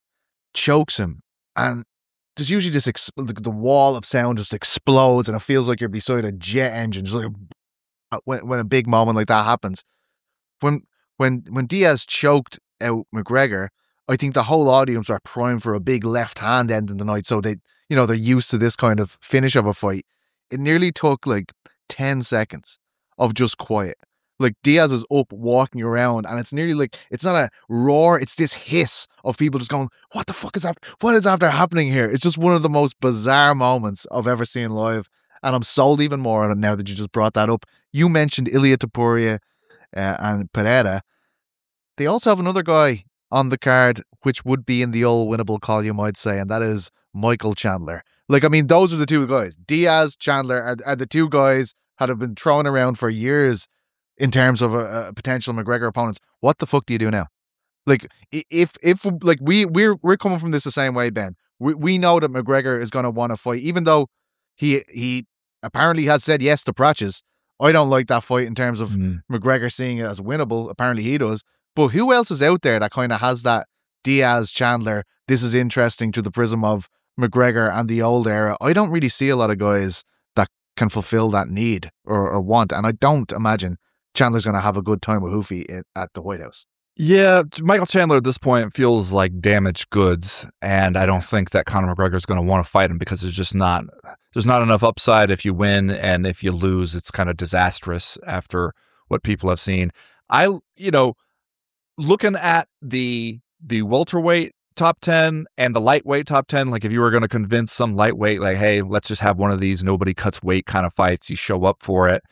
chokes him, and there's usually this ex- the wall of sound just explodes, and it feels like you're beside a jet engine. Just like when when a big moment like that happens. When when when Diaz choked out McGregor, I think the whole audience are primed for a big left hand end in the night, so they, you know, they're used to this kind of finish of a fight. It nearly took like ten seconds of just quiet. Like Diaz is up walking around, and it's nearly like, it's not a roar, it's this hiss of people just going, what the fuck is after, what is after happening here? It's just one of the most bizarre moments I've ever seen live. And I'm sold even more on it now that you just brought that up. You mentioned Ilia Topuria uh, and Pereira. They also have another guy on the card, which would be in the old winnable call, you might say, and that is Michael Chandler. Like, I mean, those are the two guys. Diaz, Chandler are, are the two guys that have been thrown around for years in terms of a, a potential McGregor opponents. What the fuck do you do now? Like, if if like we we're we're coming from this the same way, Ben. We we know that McGregor is going to want to fight, even though he he apparently has said yes to Pratchett. I don't like that fight in terms of mm. McGregor seeing it as winnable. Apparently he does. But who else is out there that kind of has that Diaz, Chandler, this is interesting to the prism of McGregor and the old era? I don't really see a lot of guys that can fulfill that need or, or want. And I don't imagine Chandler's going to have a good time with Hoofy at the White House. Yeah, Michael Chandler at this point feels like damaged goods, and I don't think that Conor McGregor is going to want to fight him because there's just not there's not enough upside if you win, and if you lose, it's kind of disastrous after what people have seen. I, you know, looking at the the welterweight top ten and the lightweight top ten, like if you were going to convince some lightweight, like, hey, let's just have one of these nobody cuts weight kind of fights, you show up for it.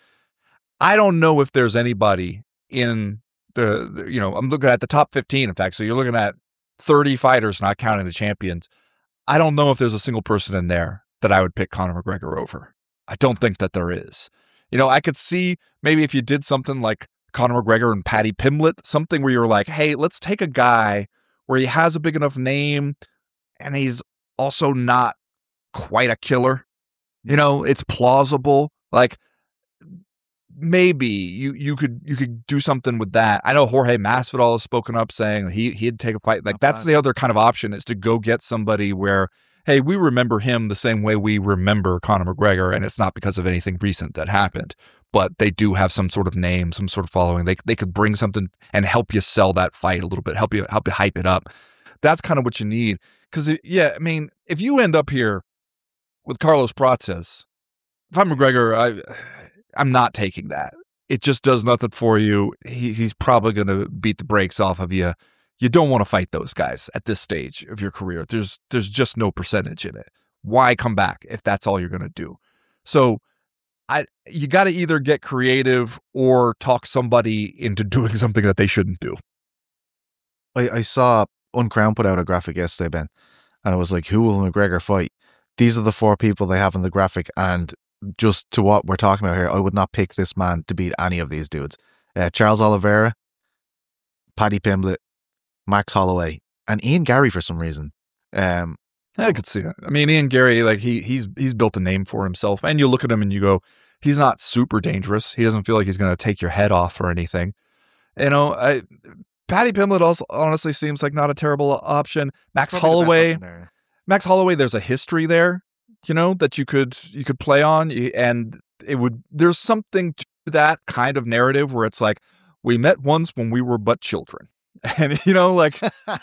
I don't know if there's anybody in the, the, you know, I'm looking at the top fifteen, in fact. So you're looking at thirty fighters, not counting the champions. I don't know if there's a single person in there that I would pick Conor McGregor over. I don't think that there is. You know, I could see maybe if you did something like Conor McGregor and Paddy Pimblett, something where you're like, hey, let's take a guy where he has a big enough name and he's also not quite a killer. You know, it's plausible. Like, maybe you you could you could do something with that. I know Jorge Masvidal has spoken up saying he he'd take a fight. Like, that's the other kind of option, is to go get somebody where, hey, we remember him the same way we remember Conor McGregor, and it's not because of anything recent that happened, but they do have some sort of name, some sort of following. They they could bring something and help you sell that fight a little bit, help you help you hype it up. That's kind of what you need. Because yeah, I mean, if you end up here with Carlos Prates, if I'm McGregor, I. I'm not taking that. It just does nothing for you. He, he's probably going to beat the brakes off of you. You don't want to fight those guys at this stage of your career. There's there's just no percentage in it. Why come back if that's all you're going to do? So I you got to either get creative or talk somebody into doing something that they shouldn't do. I, I saw Uncrown put out a graphic yesterday, Ben, and it was like, who will McGregor fight? These are the four people they have in the graphic, and just to what we're talking about here, I would not pick this man to beat any of these dudes. Uh, Charles Oliveira, Paddy Pimblett, Max Holloway, and Ian Gary for some reason. Um, I could see that. I mean, Ian Gary, like he he's he's built a name for himself, and you look at him and you go, he's not super dangerous. He doesn't feel like he's going to take your head off or anything. You know, I, Paddy Pimblett also honestly seems like not a terrible option. Max Holloway, Max Holloway, there's a history there, you know, that you could you could play on, and it would there's something to that kind of narrative where it's like, we met once when we were but children. And, you know, like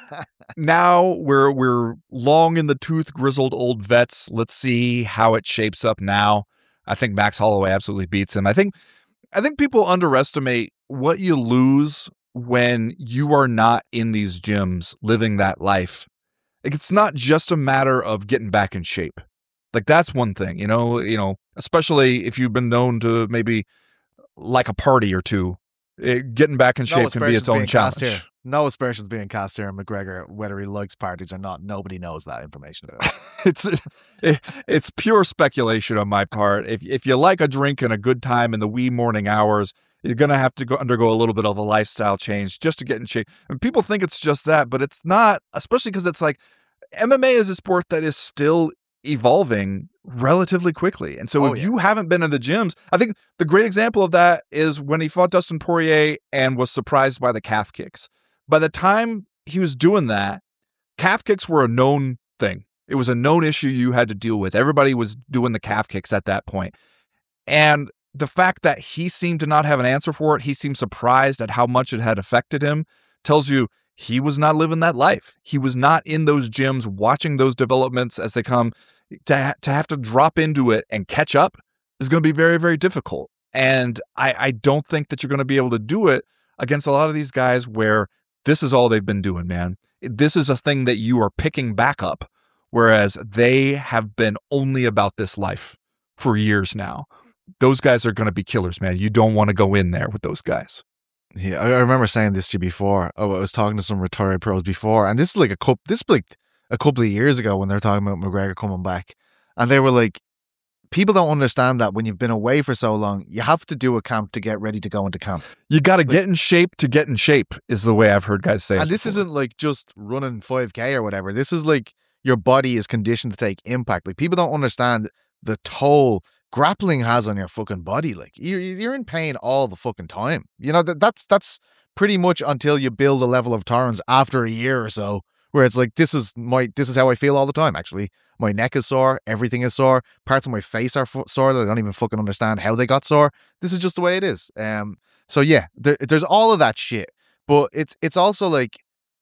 now we're we're long in the tooth, grizzled old vets. Let's see how it shapes up now. I think Max Holloway absolutely beats him. I think I think people underestimate what you lose when you are not in these gyms living that life. Like, it's not just a matter of getting back in shape. Like, that's one thing, you know, you know, especially if you've been known to maybe like a party or two. It, getting back in shape no can be its own challenge. Here. No aspersions being cast here on McGregor, whether he likes parties or not. Nobody knows that information. it's it, it's pure speculation on my part. If if you like a drink and a good time in the wee morning hours, you're gonna have to go undergo a little bit of a lifestyle change just to get in shape. And people think it's just that, but it's not. Especially because it's like M M A is a sport that is still evolving relatively quickly. And so oh, if yeah. you haven't been in the gyms, I think the great example of that is when he fought Dustin Poirier and was surprised by the calf kicks. By the time he was doing that, calf kicks were a known thing. It was a known issue you had to deal with. Everybody was doing the calf kicks at that point. And the fact that he seemed to not have an answer for it, he seemed surprised at how much it had affected him, tells you he was not living that life. He was not in those gyms watching those developments as they come. To, ha- to have to drop into it and catch up is going to be very, very difficult. And I, I don't think that you're going to be able to do it against a lot of these guys where this is all they've been doing, man. This is a thing that you are picking back up, whereas they have been only about this life for years now. Those guys are going to be killers, man. You don't want to go in there with those guys. Yeah, I, I remember saying this to you before. Oh, I was talking to some retired pros before, and this is like a couple. This is like a couple of years ago when they were talking about McGregor coming back, and they were like, people don't understand that when you've been away for so long, you have to do a camp to get ready to go into camp. You got to like, get in shape to get in shape is the way I've heard guys say. And this before. Isn't like just running five K or whatever. This is like your body is conditioned to take impact. Like, people don't understand the toll grappling has on your fucking body. Like, you're, you're in pain all the fucking time. You know, that that's that's pretty much until you build a level of tolerance after a year or so, where it's like, this is my, this is how I feel all the time, actually. My neck is sore. Everything is sore. Parts of my face are sore that I don't even fucking understand how they got sore. This is just the way it is. Um. So yeah, there, there's all of that shit. But it's it's also like,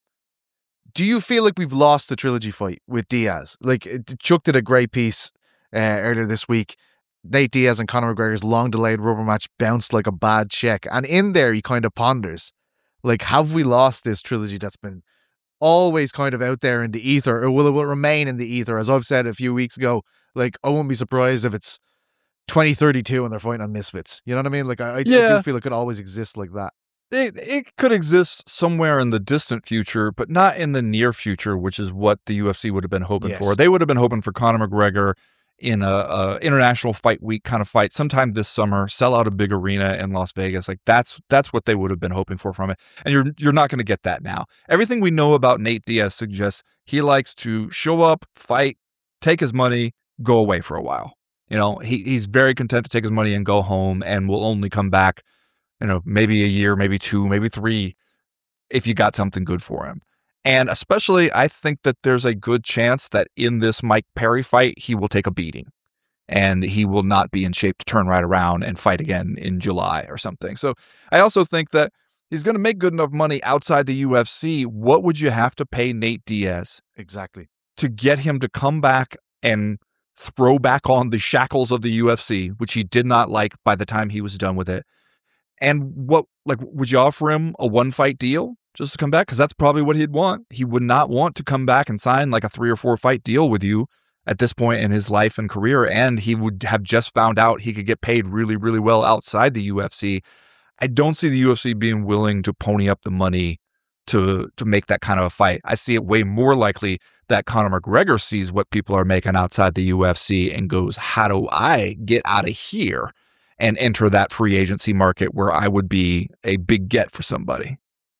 do you feel like we've lost the trilogy fight with Diaz? Like, Chuck did a great piece uh, earlier this week. Nate Diaz and Conor McGregor's long-delayed rubber match bounced like a bad check. And in there, he kind of ponders, like, have we lost this trilogy that's been always kind of out there in the ether, or will it will remain in the ether? As I've said a few weeks ago, like, I won't be surprised if it's twenty thirty-two and they're fighting on Misfits. You know what I mean? Like, I, yeah. I do feel it could always exist like that. It, it could exist somewhere in the distant future, but not in the near future, which is what the U F C would have been hoping yes. for. They would have been hoping for Conor McGregor in a, a international fight week kind of fight sometime this summer, sell out a big arena in Las Vegas. Like, that's that's what they would have been hoping for from it. And you're you're not going to get that now. Everything we know about Nate Diaz suggests he likes to show up, fight, take his money, go away for a while. You know, he he's very content to take his money and go home, and will only come back, you know, maybe a year, maybe two, maybe three, if you got something good for him. And especially, I think that there's a good chance that in this Mike Perry fight, he will take a beating and he will not be in shape to turn right around and fight again in July or something. So I also think that he's going to make good enough money outside the U F C. What would you have to pay Nate Diaz exactly to get him to come back and throw back on the shackles of the U F C, which he did not like by the time he was done with it? And what, like, would you offer him a one fight deal just to come back? Because that's probably what he'd want. He would not want to come back and sign like a three or four fight deal with you at this point in his life and career. And he would have just found out he could get paid really, really well outside the U F C. I don't see the U F C being willing to pony up the money to to make that kind of a fight. I see it way more likely that Conor McGregor sees what people are making outside the U F C and goes, how do I get out of here and enter that free agency market where I would be a big get for somebody?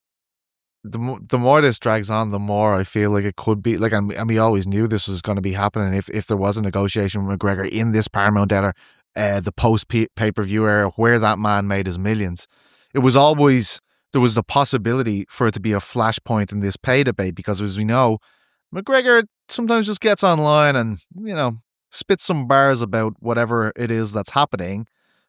The more, the more this drags on, the more I feel like it could be like, and, and we always knew this was going to be happening. If if there was a negotiation with McGregor in this Paramount era, uh, the post pay per view era, where that man made his millions, it was always, there was a possibility for it to be a flashpoint in this pay debate, because as we know, McGregor sometimes just gets online and, you know, spits some bars about whatever it is that's happening.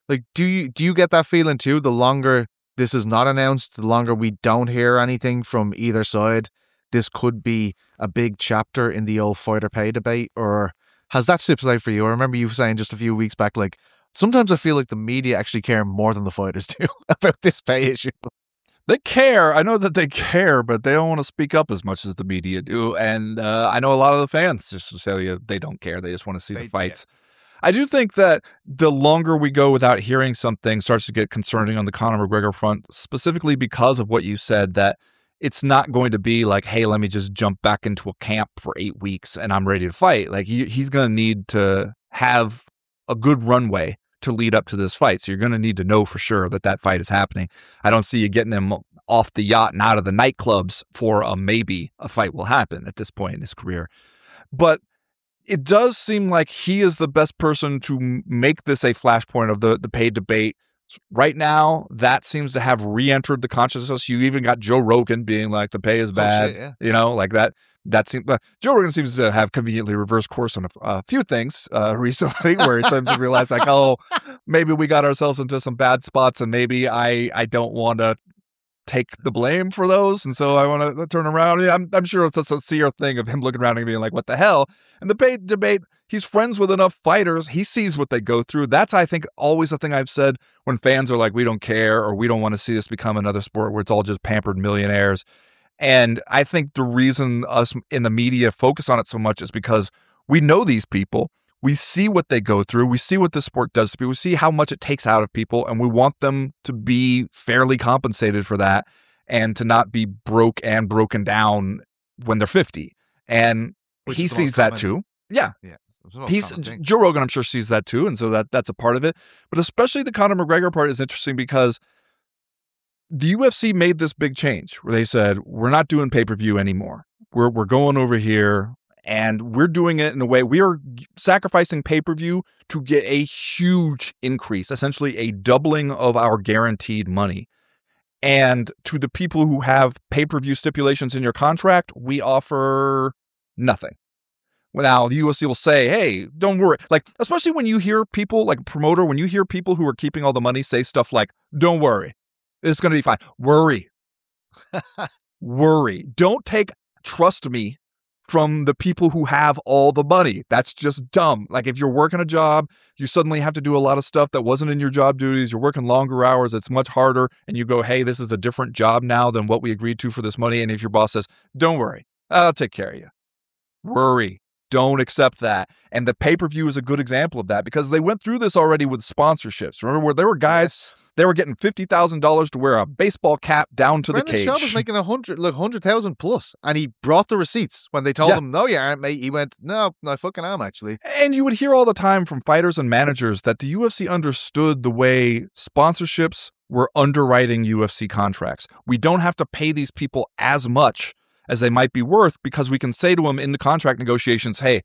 Like, do you do you get that feeling too? The longer this is not announced, the longer we don't hear anything from either side, this could be a big chapter in the old fighter pay debate, or has that slipped out for you? I remember you saying just a few weeks back, like, sometimes I feel like the media actually care more than the fighters do about this pay issue. They care. I know that they care, but they don't want to speak up as much as the media do. And uh, I know a lot of the fans just tell you they don't care. They just want to see They- the fights. I do think that the longer we go without hearing something starts to get concerning on the Conor McGregor front, specifically because of what you said, that it's not going to be like, hey, let me just jump back into a camp for eight weeks and I'm ready to fight. Like he, he's going to need to have a good runway to lead up to this fight. So you're going to need to know for sure that that fight is happening. I don't see you getting him off the yacht and out of the nightclubs for a maybe a fight will happen at this point in his career. But it does seem like he is the best person to make this a flashpoint of the, the paid debate. Right now, that seems to have re-entered the consciousness. You even got Joe Rogan being like, the pay is bad. Oh, shit, yeah. You know, like that. That seems, uh, Joe Rogan seems to have conveniently reversed course on a, a few things uh, recently, where he seems to realize like, oh, maybe we got ourselves into some bad spots, and maybe I I don't want to take the blame for those, and so I want to turn around. Yeah, I'm I'm sure it's a sincere thing of him looking around and being like, what the hell? And the paid debate, he's friends with enough fighters. He sees what they go through. That's, I think, always the thing I've said when fans are like, we don't care, or we don't want to see this become another sport where it's all just pampered millionaires. And I think the reason us in the media focus on it so much is because we know these people. We see what they go through. We see what the sport does to people. We see how much it takes out of people, and we want them to be fairly compensated for that and to not be broke and broken down when they're fifty. And Which he is the most sees that common- too. Yeah. Yeah, it's the most He's common thing. Joe Rogan, I'm sure, sees that too, and so that that's a part of it. But especially the Conor McGregor part is interesting because the U F C made this big change where they said, we're not doing pay-per-view anymore. We're we're going over here and we're doing it in a way we are sacrificing pay-per-view to get a huge increase, essentially a doubling of our guaranteed money. And to the people who have pay-per-view stipulations in your contract, we offer nothing. Now, the U F C will say, hey, don't worry. Like, especially when you hear people, like a promoter, when you hear people who are keeping all the money say stuff like, don't worry, it's going to be fine. Worry. Worry. Don't take, trust me, from the people who have all the money. That's just dumb. Like, if you're working a job, you suddenly have to do a lot of stuff that wasn't in your job duties. You're working longer hours. It's much harder. And you go, hey, this is a different job now than what we agreed to for this money. And if your boss says, don't worry, I'll take care of you. Worry. Don't accept that. And the pay-per-view is a good example of that because they went through this already with sponsorships. Remember where there were guys, they were getting fifty thousand dollars to wear a baseball cap down to Brendan the cage. Schaub was making a hundred, like hundred thousand plus, and he brought the receipts when they told Yeah. him, "No, you aren't, mate." He went, "No, I fucking am actually." And you would hear all the time from fighters and managers that the U F C understood the way sponsorships were underwriting U F C contracts. We don't have to pay these people as much as they might be worth because we can say to them in the contract negotiations, hey,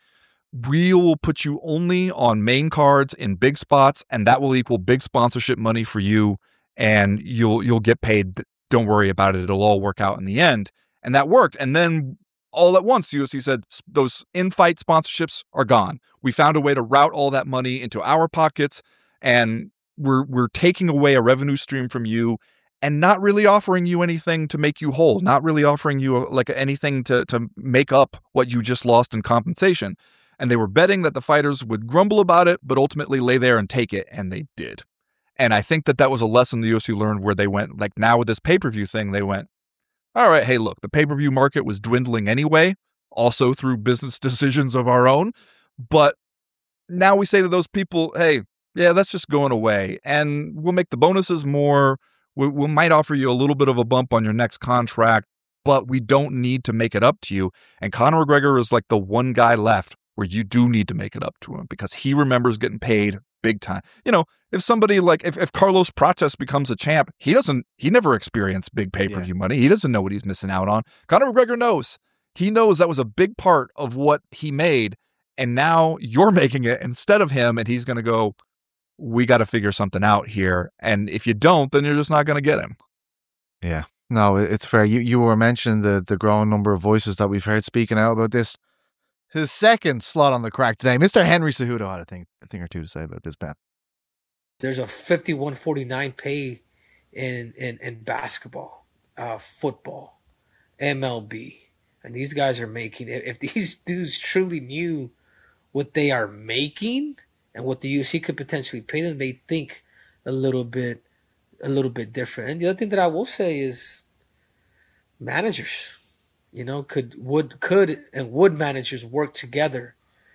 we will put you only on main cards in big spots, and that will equal big sponsorship money for you, and you'll you'll get paid. Don't worry about it. It'll all work out in the end. And that worked. And then all at once, the U F C said, those in-fight sponsorships are gone. We found a way to route all that money into our pockets, and we're we're taking away a revenue stream from you and not really offering you anything to make you whole, not really offering you like anything to to make up what you just lost in compensation. And they were betting that the fighters would grumble about it, but ultimately lay there and take it, and they did. And I think that that was a lesson the U F C learned where they went, like now with this pay-per-view thing, they went, all right, hey, look, the pay-per-view market was dwindling anyway, also through business decisions of our own. But now we say to those people, hey, yeah, that's just going away. And we'll make the bonuses more. We, we might offer you a little bit of a bump on your next contract, but we don't need to make it up to you. And Conor McGregor is like the one guy left where you do need to make it up to him because he remembers getting paid big time. You know, if somebody like, if, if Carlos Prates becomes a champ, he doesn't, he never experienced big pay-per-view Yeah. money. He doesn't know what he's missing out on. Conor McGregor knows. He knows that was a big part of what he made. And now you're making it instead of him. And he's going to go, we got to figure something out here. And if you don't, then you're just not going to get him. Yeah, no, it- it's fair. You you were mentioning the the growing number of voices that we've heard speaking out about this. His second slot on the crack today, Mister Henry Cejudo had a thing a thing or two to say about this, Ben. There's a fifty-one forty-nine pay in in, in basketball, uh, football, M L B, and these guys are making. If these dudes truly knew what they are making and what the U F C could potentially pay them, they think a little bit, a little bit different. And the other thing that I will say is managers. You know, could would could and would managers work together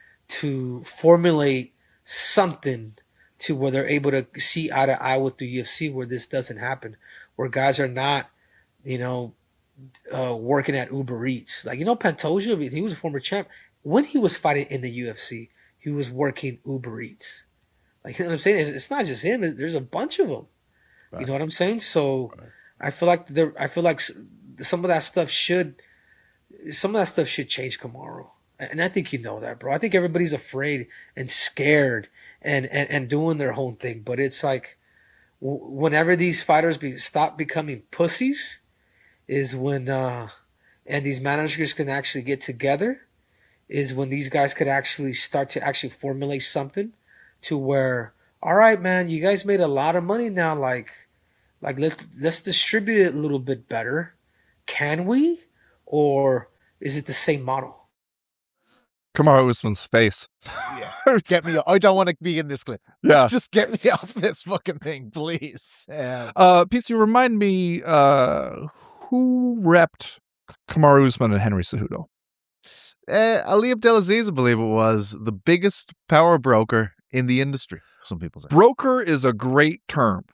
to formulate something to where they're able to see eye to eye with the U F C, where this doesn't happen, where guys are not, you know, uh, working at Uber Eats. Like, you know, Pantoja, he was a former champ. When he was fighting in the U F C, he was working Uber Eats. Like, you know what I'm saying? It's, it's not just him. There's a bunch of them. Right. You know what I'm saying? So right. I feel like there. I feel like some of that stuff should. Some of that stuff should change tomorrow. And I think you know that, bro. I think everybody's afraid and scared and, and, and doing their own thing. But it's like w- whenever these fighters be, stop becoming pussies is when uh, and these managers can actually get together is when these guys could actually start to actually formulate something to where, all right, man, you guys made a lot of money now. Like, like let's, let's distribute it a little bit better. Can we? Or is it the same model? Kamaru Usman's face. Yeah. Get me. I don't want to be in this clip. Yeah. Just get me off this fucking thing, please. Yeah. Uh, P C, remind me, uh, who repped Kamaru Usman and Henry Cejudo? Uh, Ali Abdelaziz, I believe it was, the biggest power broker in the industry, some people say. Broker is a great term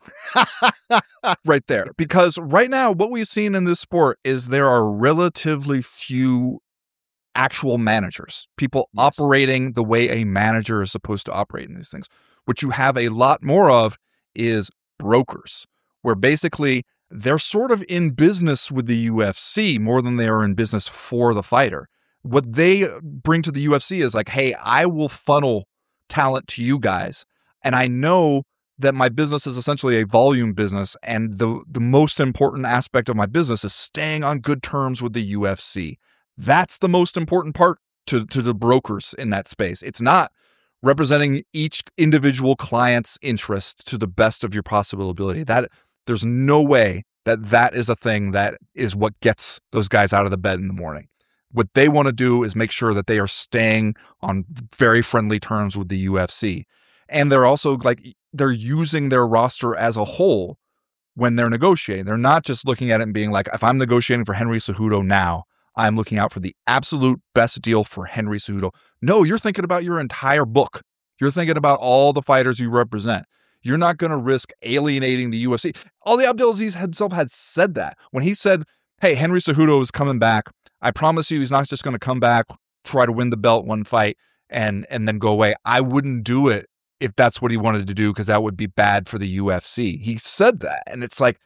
right there, because right now what we've seen in this sport is there are relatively few actual managers, people yes. operating the way a manager is supposed to operate in these things. What you have a lot more of is brokers, where basically they're sort of in business with the U F C more than they are in business for the fighter. What they bring to the U F C is like, hey, I will funnel talent to you guys. And I know that my business is essentially a volume business. And the, the most important aspect of my business is staying on good terms with the U F C. That's the most important part to, to the brokers in that space. It's not representing each individual client's interest to the best of your possible ability. That there's no way that that is a thing that is what gets those guys out of the bed in the morning. What they want to do is make sure that they are staying on very friendly terms with the U F C. And they're also like, they're using their roster as a whole when they're negotiating. They're not just looking at it and being like, if I'm negotiating for Henry Cejudo now, I'm looking out for the absolute best deal for Henry Cejudo. No, you're thinking about your entire book. You're thinking about all the fighters you represent. You're not going to risk alienating the U F C. Ali Abdelaziz himself had said that. When he said, hey, Henry Cejudo is coming back, I promise you he's not just going to come back, try to win the belt one fight, and and then go away. I wouldn't do it if that's what he wanted to do, because that would be bad for the U F C. He said that. And it's like,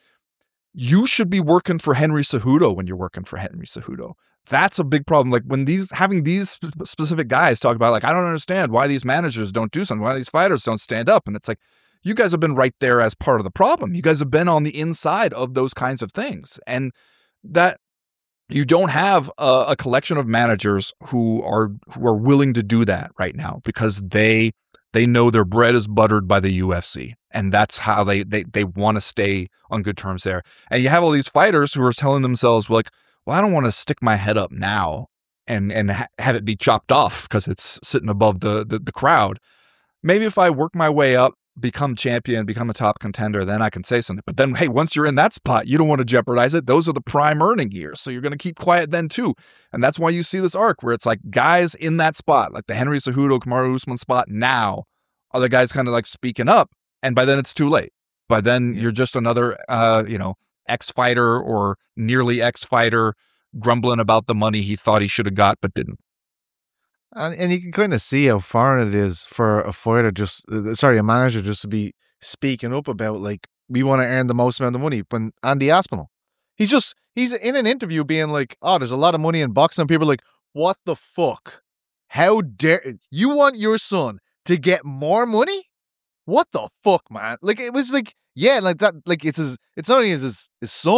you should be working for Henry Cejudo when you're working for Henry Cejudo. That's a big problem. Like when these, having these specific guys talk about like, I don't understand why these managers don't do something, why these fighters don't stand up. And it's like, you guys have been right there as part of the problem. You guys have been on the inside of those kinds of things. And that you don't have a, a collection of managers who are, who are willing to do that right now, because they, they know their bread is buttered by the U F C. And that's how they, they, they want to stay on good terms there. And you have all these fighters who are telling themselves, well, like, well, I don't want to stick my head up now and, and ha- have it be chopped off because it's sitting above the, the, the crowd. Maybe if I work my way up, become champion, become a top contender, then I can say something. But then, hey, once you're in that spot, you don't want to jeopardize it. Those are the prime earning years. So you're going to keep quiet then too. And that's why you see this arc where it's like guys in that spot, like the Henry Cejudo, Kamaru Usman spot now, are the guys kind of like speaking up. And by then it's too late. By then you're just another, uh, you know, ex-fighter or nearly ex-fighter grumbling about the money he thought he should have got but didn't. And, and you can kind of see how foreign it is for a fighter just, uh, sorry, a manager just to be speaking up about, like, we want to earn the most amount of money. When Andy Aspinall, he's just, he's in an interview being like, oh, there's a lot of money in boxing. And people are like, what the fuck? How dare, you want your son to get more money? What the fuck, man? Like, it was like, yeah, like that, like it's his, it's not only his, his son,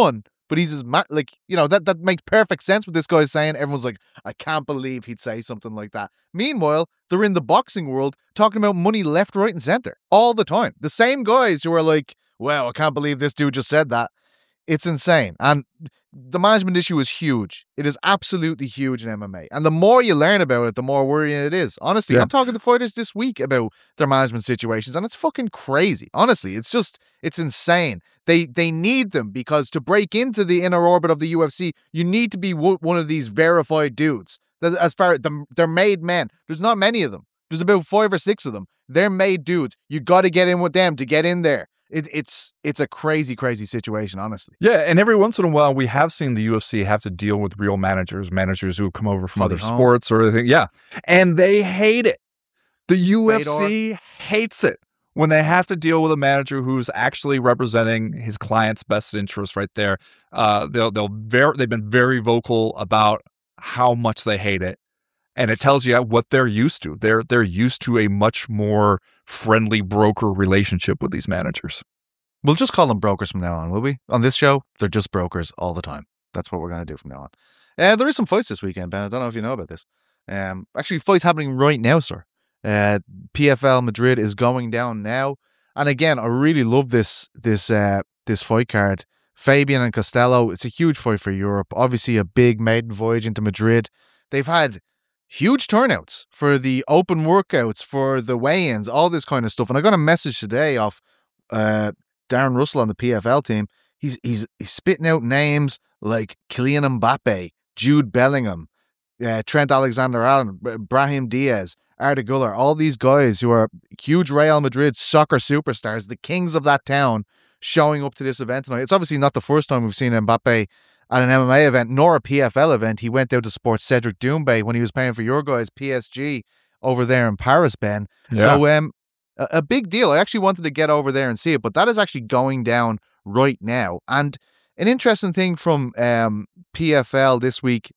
but he's as ma- like, you know, that, that makes perfect sense what this guy's saying. Everyone's like, I can't believe he'd say something like that. Meanwhile, they're in the boxing world talking about money left, right, and center all the time. The same guys who are like, wow, I can't believe this dude just said that. It's insane. And the management issue is huge. It is absolutely huge in M M A. And the more you learn about it, the more worrying it is. Honestly, Yeah. I'm talking to fighters this week about their management situations, and it's fucking crazy. Honestly, it's just, it's insane. They they need them because to break into the inner orbit of the U F C, you need to be w- one of these verified dudes. That- As far as the, they're made men. There's not many of them. There's about five or six of them. They're made dudes. You got to get in with them to get in there. It, it's it's a crazy, crazy situation, honestly. Yeah, and every once in a while, we have seen the U F C have to deal with real managers, managers who come over from Holly other Holm. sports or anything. Yeah, and they hate it. The U F C Fedor. hates it when they have to deal with a manager who's actually representing his client's best interest right there. Uh, they'll they'll very they've been very vocal about how much they hate it, and it tells you what they're used to. They're they're used to a much more friendly broker relationship with these managers. We'll just call them brokers from now on, will we? On this show, they're just brokers all the time. That's what we're going to do from now on. Uh, there is some fights this weekend, Ben. I don't know if you know about this. Um, actually, fights happening right now, sir. Uh, P F L Madrid is going down now. And again, I really love this this uh, this fight card. Fabian and Costello, it's a huge fight for Europe. Obviously, a big maiden voyage into Madrid. They've had huge turnouts for the open workouts, for the weigh-ins, all this kind of stuff. And I got a message today off uh, Darren Russell on the P F L team. He's he's he's spitting out names like Kylian Mbappe, Jude Bellingham, uh, Trent Alexander-Arnold, Brahim Diaz, Arda Güler, all these guys who are huge Real Madrid soccer superstars, the kings of that town, showing up to this event tonight. It's obviously not the first time we've seen Mbappe at an M M A event, nor a P F L event. He went out to support Cedric Doumbé when he was playing for your guys, P S G, over there in Paris, Ben. Yeah. So um, a, a big deal. I actually wanted to get over there and see it, but that is actually going down right now. And an interesting thing from um, P F L this week,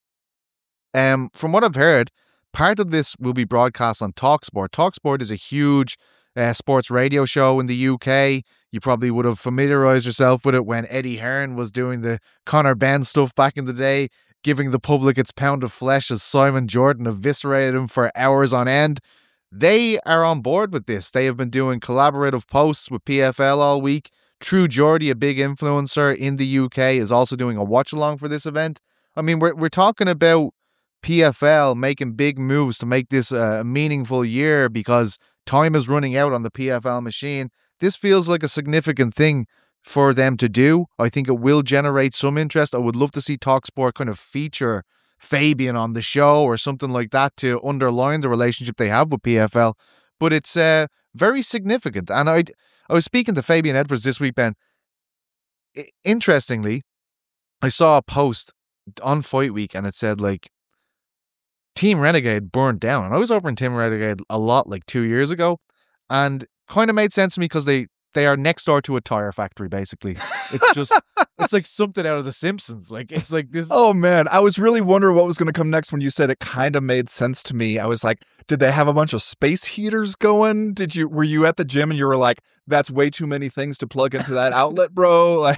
um, from what I've heard, part of this will be broadcast on TalkSport. TalkSport is a huge uh, sports radio show in the U K. You probably would have familiarized yourself with it when Eddie Hearn was doing the Conor Benn stuff back in the day, giving the public its pound of flesh as Simon Jordan eviscerated him for hours on end. They are on board with this. They have been doing collaborative posts with P F L all week. True Geordie, a big influencer in the U K, is also doing a watch-along for this event. I mean, we're we're talking about P F L making big moves to make this a meaningful year because time is running out on the P F L machine. This feels like a significant thing for them to do. I think it will generate some interest. I would love to see TalkSport kind of feature Fabian on the show or something like that to underline the relationship they have with P F L. But it's uh, very significant. And I I was speaking to Fabian Edwards this week, Ben. I- interestingly, I saw a post on Fight Week and it said like, Team Renegade burned down. And I was over in Team Renegade a lot like two years ago and kind of made sense to me because they, they are next door to a tire factory, basically. It's just, it's like something out of The Simpsons. Like, it's like this. Oh, man. I was really wondering what was going to come next when you said it kind of made sense to me. I was like, did they have a bunch of space heaters going? Did you, were you at the gym and you were like, that's way too many things to plug into that outlet, bro? Like,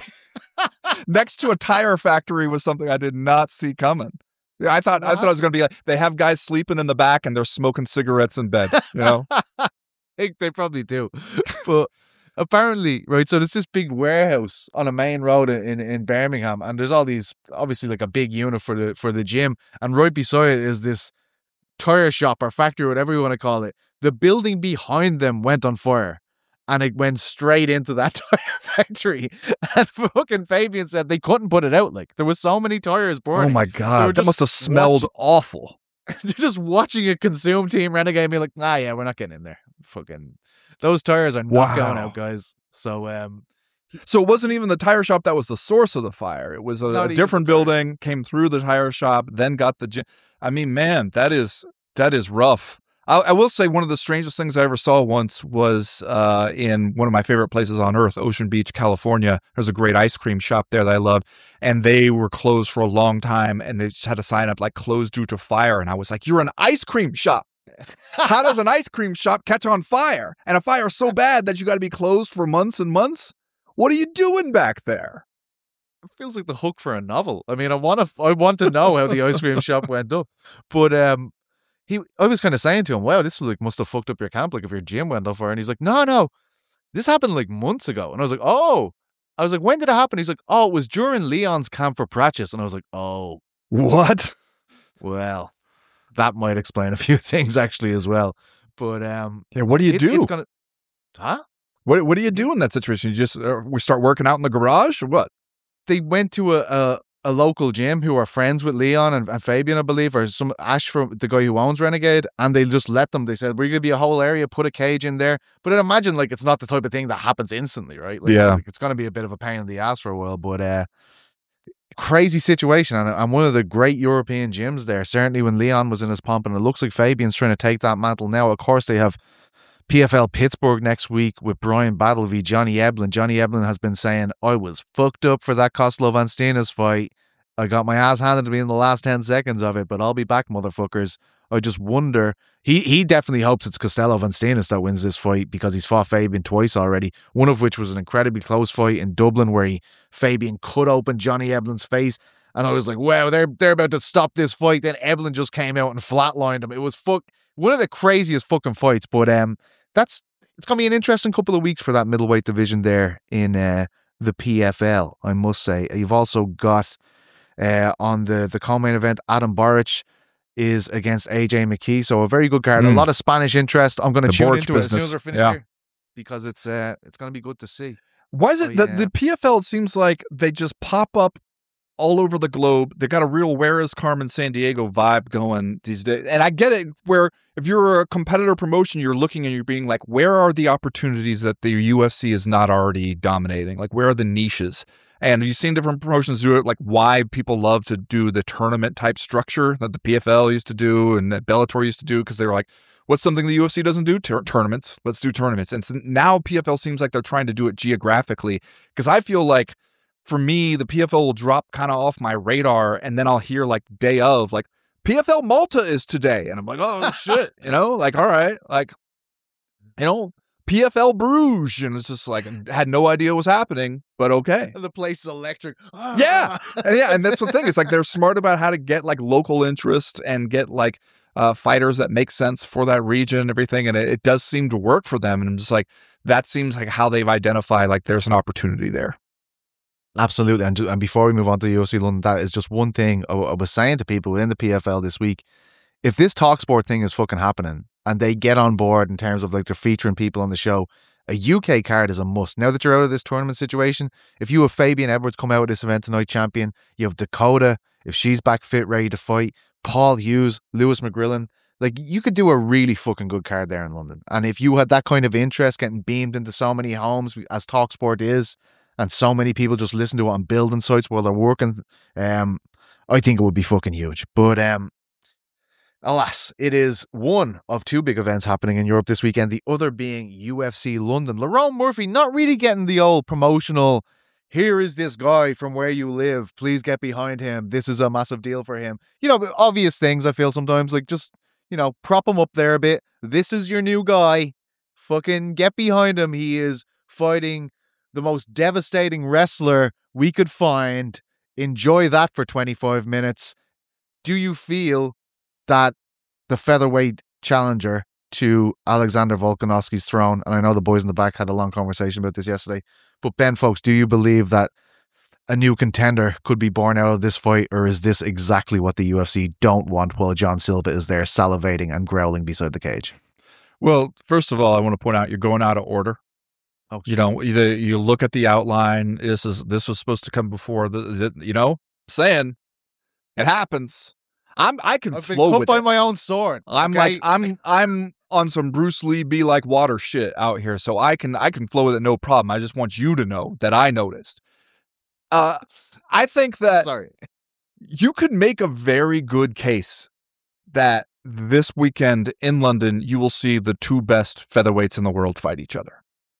next to a tire factory was something I did not see coming. I thought I thought it was going to be like they have guys sleeping in the back and they're smoking cigarettes in bed, you know? they, they probably do. But apparently, right, so there's this big warehouse on a main road in, in Birmingham and there's all these, obviously like a big unit for the for the gym. And right beside it is this tire shop or factory, whatever you want to call it. The building behind them went on fire. And it went straight into that tire factory. And fucking Fabian said they couldn't put it out. Like, there was so many tires burning. Oh, my They were God. That just must have smelled watch- awful. They're just watching it consume Team Renegade and be like, ah, yeah, we're not getting in there. Fucking, those tires are not Wow. going out, guys. So, um, So it wasn't even the tire shop that was the source of the fire. It was a, Not a even different the tire building, came through the tire shop, then got the gym. I mean, man, that is that is rough. I, I will say one of the strangest things I ever saw once was uh, in one of my favorite places on earth, Ocean Beach, California. There's a great ice cream shop there that I loved, and they were closed for a long time, and they just had a sign up like closed due to fire. And I was like, you're an ice cream shop. How does an ice cream shop catch on fire? And a fire so bad that you got to be closed for months and months? What are you doing back there? it feels like the hook for a novel. I mean, I want to, I want to know how the ice cream shop went up. But um, he, I was kind of saying to him, "Wow, this like must have fucked up your camp, like if your gym went up for." And he's like, "No, no, this happened like months ago." And I was like, "Oh," I was like, "When did it happen?" He's like, "Oh, it was during Leon's camp for practice." And I was like, "Oh, What? well, that might explain a few things actually as well." But um, Yeah, what do you it- do? It's gonna, huh? What What do you do in that situation? You just uh, we start working out in the garage or what? They went to a, a, a local gym who are friends with Leon and, and Fabian, I believe, or some Ash from the guy who owns Renegade, and they just let them. They said, "We're gonna be a whole area, put a cage in there." But I imagine like it's not the type of thing that happens instantly, right? Like, Yeah. like, it's gonna be a bit of a pain in the ass for a while, but uh, crazy situation, and I'm one of the great European gyms there. Certainly when Leon was in his pomp, and it looks like Fabian's trying to take that mantle now. Of course, they have P F L Pittsburgh next week with Brian Battle v Johnny Eblin. Johnny Eblin has been saying, "I was fucked up for that Costello Van Steenis fight. I got my ass handed to me in the last ten seconds of it, but I'll be back, motherfuckers." I just wonder. He he definitely hopes it's Costello Van Steenis that wins this fight because he's fought Fabian twice already. One of which was an incredibly close fight in Dublin where he Fabian cut open Johnny Eblin's face. And I was like, wow, they're they're about to stop this fight. Then Eblin just came out and flatlined him. It was fuck one of the craziest fucking fights. But um, that's it's gonna be an interesting couple of weeks for that middleweight division there in uh, the P F L. I must say, you've also got uh, on the the co-main event, Adam Boric is against A J McKee. So a very good card. Mm. A lot of Spanish interest. I'm going to The tune Boric into it as soon business. as we're finished Yeah. here because it's uh it's going to be good to see. Why is it Oh, that yeah. the P F L, it seems like they just pop up all over the globe? They got a real Where is Carmen San Diego vibe going these days. And I get it, where if you're a competitor promotion, you're looking and you're being like, where are the opportunities that the U F C is not already dominating? Like, where are the niches? And you've seen different promotions do it, like why people love to do the tournament type structure that the P F L used to do and that Bellator used to do, because they were like, what's something the U F C doesn't do? Tur- tournaments. Let's do tournaments. And so now P F L seems like they're trying to do it geographically, because I feel like for me, the P F L will drop kind of off my radar, and then I'll hear like day of, like, P F L Malta is today. And I'm like, oh, shit. You know, like, all right. Like, you know, P F L Bruges. And it's just like, had no idea what was happening, but okay. The place is electric. Yeah. And yeah. And that's the thing. It's like they're smart about how to get like local interest and get like uh, fighters that make sense for that region and everything. And it, it does seem to work for them. And I'm just like, that seems like how they've identified like there's an opportunity there. Absolutely. And, ju- and before we move on to the U F C London, that is just one thing I, I was saying to people within the P F L this week. If this TalkSport thing is fucking happening and they get on board in terms of like they're featuring people on the show, a U K card is a must. Now that you're out of this tournament situation, if you have Fabian Edwards come out of this event tonight champion, you have Dakota, if she's back fit, ready to fight, Paul Hughes, Lewis McGrillen, like you could do a really fucking good card there in London. And if you had that kind of interest getting beamed into so many homes as TalkSport is, and so many people just listen to it on building sites while they're working, um, I think it would be fucking huge. But um, alas, it is one of two big events happening in Europe this weekend, the other being U F C London. Lerone Murphy not really getting the old promotional, here is this guy from where you live, please get behind him, this is a massive deal for him. You know, obvious things I feel sometimes, like just, you know, prop him up there a bit. This is your new guy. Fucking get behind him. He is fighting the most devastating wrestler we could find. Enjoy that for twenty-five minutes. Do you feel that the featherweight challenger to Alexander Volkanovski's throne, and I know the boys in the back had a long conversation about this yesterday, but Ben, folks, do you believe that a new contender could be born out of this fight, or is this exactly what the U F C don't want while John Silva is there salivating and growling beside the cage? Well, first of all, I want to point out you're going out of order. Oh, You know, you, you look at the outline. This is this was supposed to come before the, the you know, saying it happens. I'm I can I've been flow cut with by it. my own sword. I'm okay? like I'm I'm on some Bruce Lee be like water shit out here, so I can I can flow with it no problem. I just want you to know that I noticed. Uh, I think that Sorry. you could make a very good case that this weekend in London you will see the two best featherweights in the world fight each other.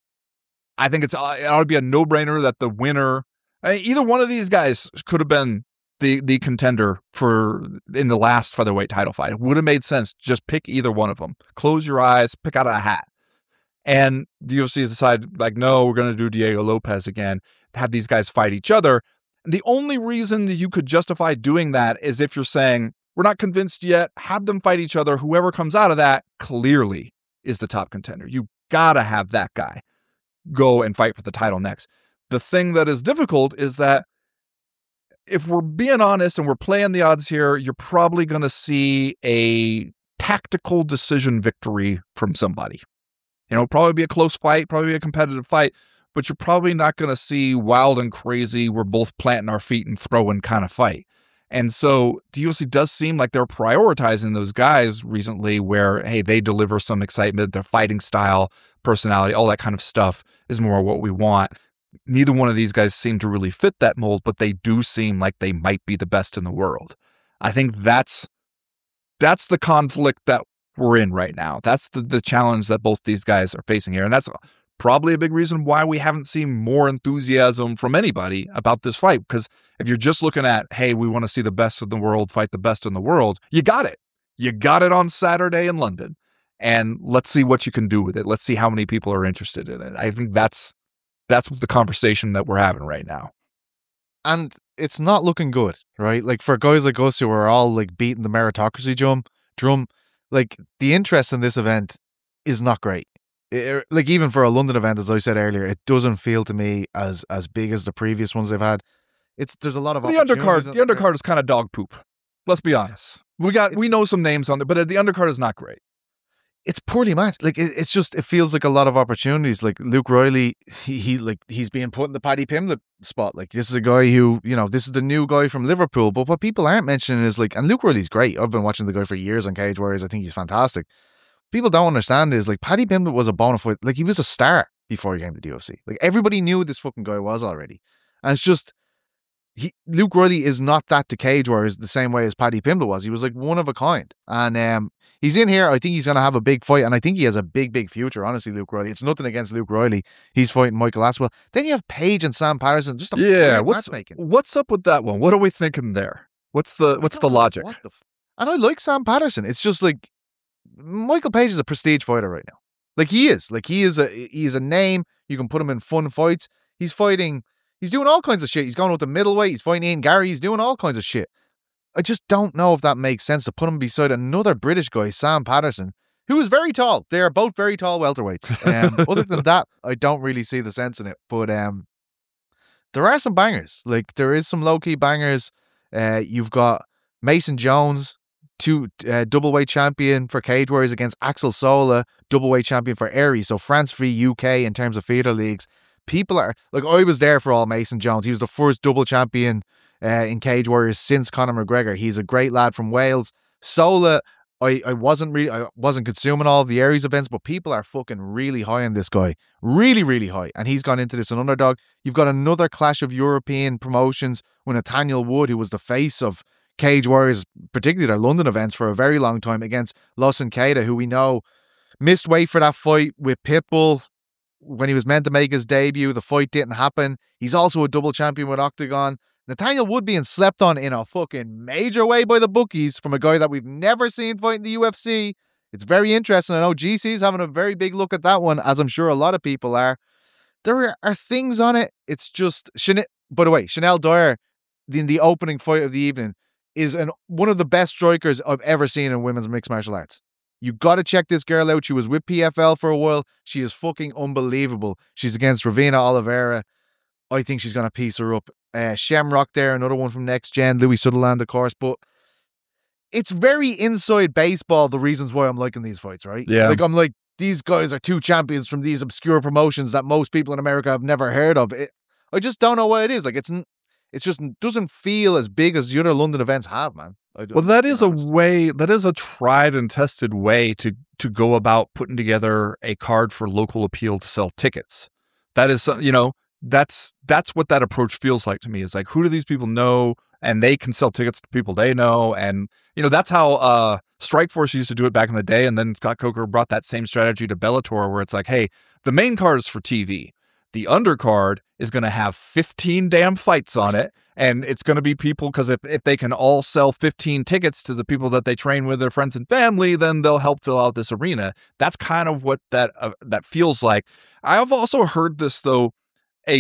I think it's it ought to be a no-brainer that the winner, I mean, either one of these guys could have been the the contender for in the last featherweight title fight. It would have made sense. Just pick either one of them. Close your eyes, pick out a hat. And the U F C has decided, like, no, we're going to do Diego Lopez again, have these guys fight each other. The only reason that you could justify doing that is if you're saying, we're not convinced yet, have them fight each other. Whoever comes out of that clearly is the top contender. You gotta have that guy go and fight for the title next. The thing that is difficult is that if we're being honest and we're playing the odds here, you're probably going to see a tactical decision victory from somebody. You know, probably be a close fight, probably be a competitive fight, but you're probably not going to see wild and crazy, we're both planting our feet and throwing kind of fight. And so the U F C does seem like they're prioritizing those guys recently where, hey, they deliver some excitement, their fighting style, personality, all that kind of stuff is more what we want. Neither one of these guys seem to really fit that mold, but they do seem like they might be the best in the world. I think that's that's the conflict that we're in right now. That's the, the challenge that both these guys are facing here. And that's probably a big reason why we haven't seen more enthusiasm from anybody about this fight. Because if you're just looking at, hey, we want to see the best in the world fight the best in the world, you got it. You got it on Saturday in London. And let's see what you can do with it. Let's see how many people are interested in it. I think that's That's the conversation that we're having right now. And it's not looking good, right? Like for guys like us who are all like beating the meritocracy drum, drum, like the interest in this event is not great. It, like even for a London event, as I said earlier, it doesn't feel to me as as big as the previous ones they've had. It's there's a lot of the undercard. The undercard is kind of dog poop. Let's be honest. We got it's, we know some names on there, but the undercard is not great. It's poorly matched. Like it, it's just, it feels like a lot of opportunities. Like Luke Riley, he, he like he's being put in the Paddy Pimblett spot. Like this is a guy who, you know, this is the new guy from Liverpool. But what people aren't mentioning is like, and Luke Riley's great. I've been watching the guy for years on Cage Warriors. I think he's fantastic. People don't understand is like Paddy Pimblett was a bona fide, like he was a star before he came to the U F C. Like everybody knew who this fucking guy was already. And it's just, he, Luke Riley is not that to Cage Warriors the same way as Paddy Pimblett was. He was like one of a kind. And um, he's in here. I think he's going to have a big fight. And I think he has a big, big future, honestly, Luke Riley. It's nothing against Luke Riley. He's fighting Michael Aspinall. Then you have Paige and Sam Patterson. Just a yeah, what's, what's up with that one? What are we thinking there? What's the what's the logic? What the f- and I like Sam Patterson. It's just like Michael Page is a prestige fighter right now. Like he is. Like he is a he is a name. You can put him in fun fights. He's fighting... He's doing all kinds of shit. He's going with the middleweight. He's fighting Ian Gary. He's doing all kinds of shit. I just don't know if that makes sense to put him beside another British guy, Sam Patterson, who is very tall. They are both very tall welterweights. Um, other than that, I don't really see the sense in it. But um, there are some bangers. Like there is some low-key bangers. Uh, you've got Mason Jones, two uh, doubleweight champion for Cage Warriors against Axel Sola, doubleweight champion for Aries. So France v U K in terms of feeder leagues. People are like, I was there for all Mason Jones. He was the first double champion uh, in Cage Warriors since Conor McGregor. He's a great lad from Wales. Sola, I, I wasn't really, I wasn't consuming all of the Aries events, but people are fucking really high on this guy, really, really high. And he's gone into this an underdog. You've got another clash of European promotions with Nathaniel Wood, who was the face of Cage Warriors, particularly their London events for a very long time, against Lawson Keita, who we know missed weight for that fight with Pitbull. When he was meant to make his debut, the fight didn't happen. He's also a double champion with Octagon. Nathaniel Wood being slept on in a fucking major way by the bookies from a guy that we've never seen fight in the U F C. It's very interesting. I know G C's having a very big look at that one, as I'm sure a lot of people are. There are things on it. It's just... Chanel, by the way, Chanel Dyer, in the opening fight of the evening, is an, one of the best strikers I've ever seen in women's mixed martial arts. You got to check this girl out. She was with P F L for a while. She is fucking unbelievable. She's against Ravina Oliveira. I think she's going to piece her up. Uh, Shamrock there, another one from Next Gen. Louis Sutherland, of course. But it's very inside baseball, the reasons why I'm liking these fights, right? Yeah. Like, I'm like, these guys are two champions from these obscure promotions that most people in America have never heard of. It, I just don't know why it is. Like, it's it's just doesn't feel as big as the other London events have, man. Well, that is a way, that is a tried and tested way to, to go about putting together a card for local appeal to sell tickets. That is, you know, that's, that's what that approach feels like to me. Is like, who do these people know? And they can sell tickets to people they know. And, you know, that's how uh, Strikeforce used to do it back in the day. And then Scott Coker brought that same strategy to Bellator, where it's like, hey, the main card is for T V. The undercard is going to have fifteen damn fights on it. And it's going to be people, because if, if they can all sell fifteen tickets to the people that they train with, their friends and family, then they'll help fill out this arena. That's kind of what that uh, that feels like. I have also heard this, though, a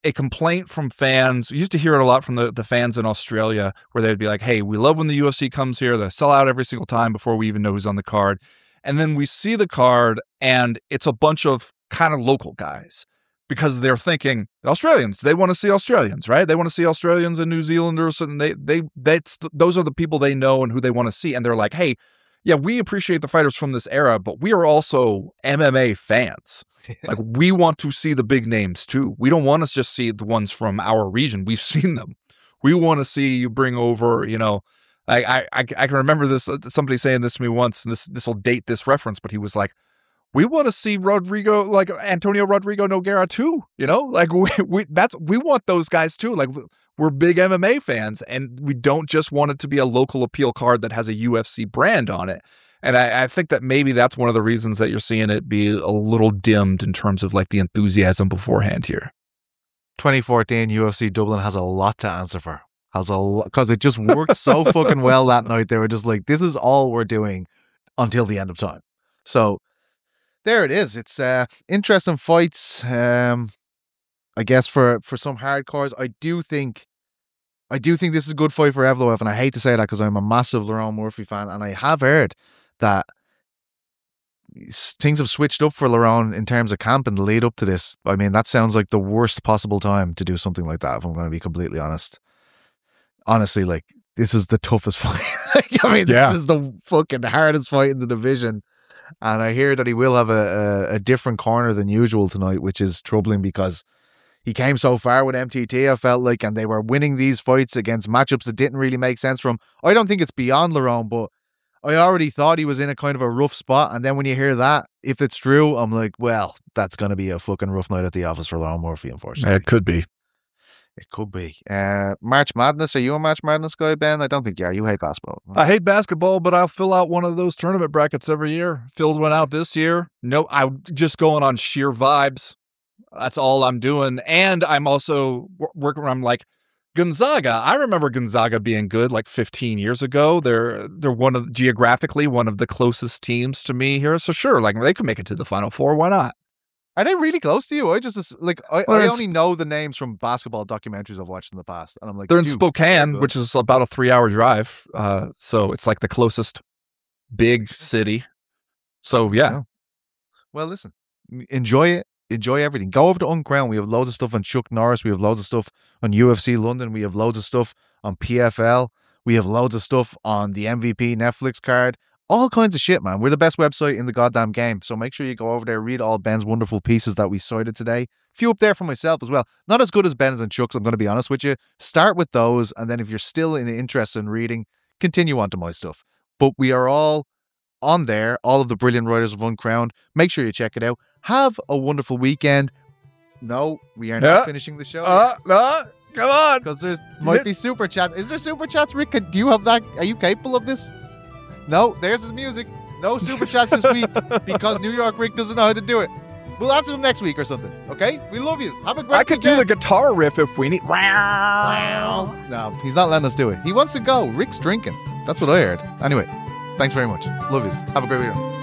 a complaint from fans. You used to hear it a lot from the, the fans in Australia, where they'd be like, hey, we love when the U F C comes here. They sell out every single time before we even know who's on the card. And then we see the card, and it's a bunch of kind of local guys, because they're thinking Australians, they want to see Australians, right? They want to see Australians and New Zealanders, and they they that's those are the people they know and who they want to see. And they're like, hey, yeah, we appreciate the fighters from this era, but we are also M M A fans. Like, we want to see the big names too. We don't want to just see the ones from our region. We've seen them. We want to see you bring over, you know, I I I I can remember this, somebody saying this to me once, and this this will date this reference, but he was like, we want to see Rodrigo, like Antonio Rodrigo Nogueira too, you know, like we, we, that's, we want those guys too. Like, we're big M M A fans, and we don't just want it to be a local appeal card that has a U F C brand on it. And I, I think that maybe that's one of the reasons that you're seeing it be a little dimmed in terms of like the enthusiasm beforehand here. twenty fourteen U F C Dublin has a lot to answer for. Has a because it just worked so fucking well that night. They were just like, this is all we're doing until the end of time. So there it is. It's uh, interesting fights. Um, I guess for, for some hardcores, I do think, I do think this is a good fight for Evloev, and I hate to say that because I'm a massive Lerone Murphy fan, and I have heard that things have switched up for Lerone in terms of camp in the lead up to this. I mean, that sounds like the worst possible time to do something like that, if I'm going to be completely honest. Honestly, like, this is the toughest fight. like, I mean, yeah. This is the fucking hardest fight in the division. And I hear that he will have a, a, a different corner than usual tonight, which is troubling because he came so far with M T T, I felt like, and they were winning these fights against matchups that didn't really make sense for him. I don't think it's beyond Lerone, but I already thought he was in a kind of a rough spot. And then when you hear that, if it's true, I'm like, well, that's going to be a fucking rough night at the office for Lerone Murphy, unfortunately. It could be. It could be. Uh, March Madness. Are you a March Madness guy, Ben? I don't think you are. You hate basketball. I hate basketball, but I'll fill out one of those tournament brackets every year. Filled one out this year. No, I'm just going on sheer vibes. That's all I'm doing. And I'm also working around like Gonzaga. I remember Gonzaga being good like fifteen years ago. They're they're one of geographically one of the closest teams to me here. So sure, like they could make it to the Final Four. Why not? Are they really close to you? I just, like, I, well, I only know the names from basketball documentaries I've watched in the past. And I'm like, they're in Spokane, which is about a three hour drive. Uh, so it's like the closest big city. So, yeah. yeah. Well, listen, enjoy it. Enjoy everything. Go over to Uncrowned. We have loads of stuff on Chuck Norris. We have loads of stuff on U F C London. We have loads of stuff on P F L. We have loads of stuff on the M V P Netflix card. All kinds of shit, man. We're the best website in the goddamn game. So make sure you go over there, read all Ben's wonderful pieces that we cited today. A few up there for myself as well. Not as good as Ben's and Chuck's, I'm going to be honest with you. Start with those, and then if you're still in, interested in reading, continue on to my stuff. But we are all on there, all of the brilliant writers of Uncrowned. Make sure you check it out. Have a wonderful weekend. No, we are not yeah. finishing the show. Uh, uh, come on. Because there might be super chats. Is there super chats, Rick? Do you have that? Are you capable of this? No, there's the music. No super chats this week because New York Rick doesn't know how to do it. We'll answer them next week or something. Okay? We love you. Have a great I could weekend. do the guitar riff if we need. No, he's not letting us do it. He wants to go. Rick's drinking. That's what I heard. Anyway, thanks very much. Love you. Have a great weekend.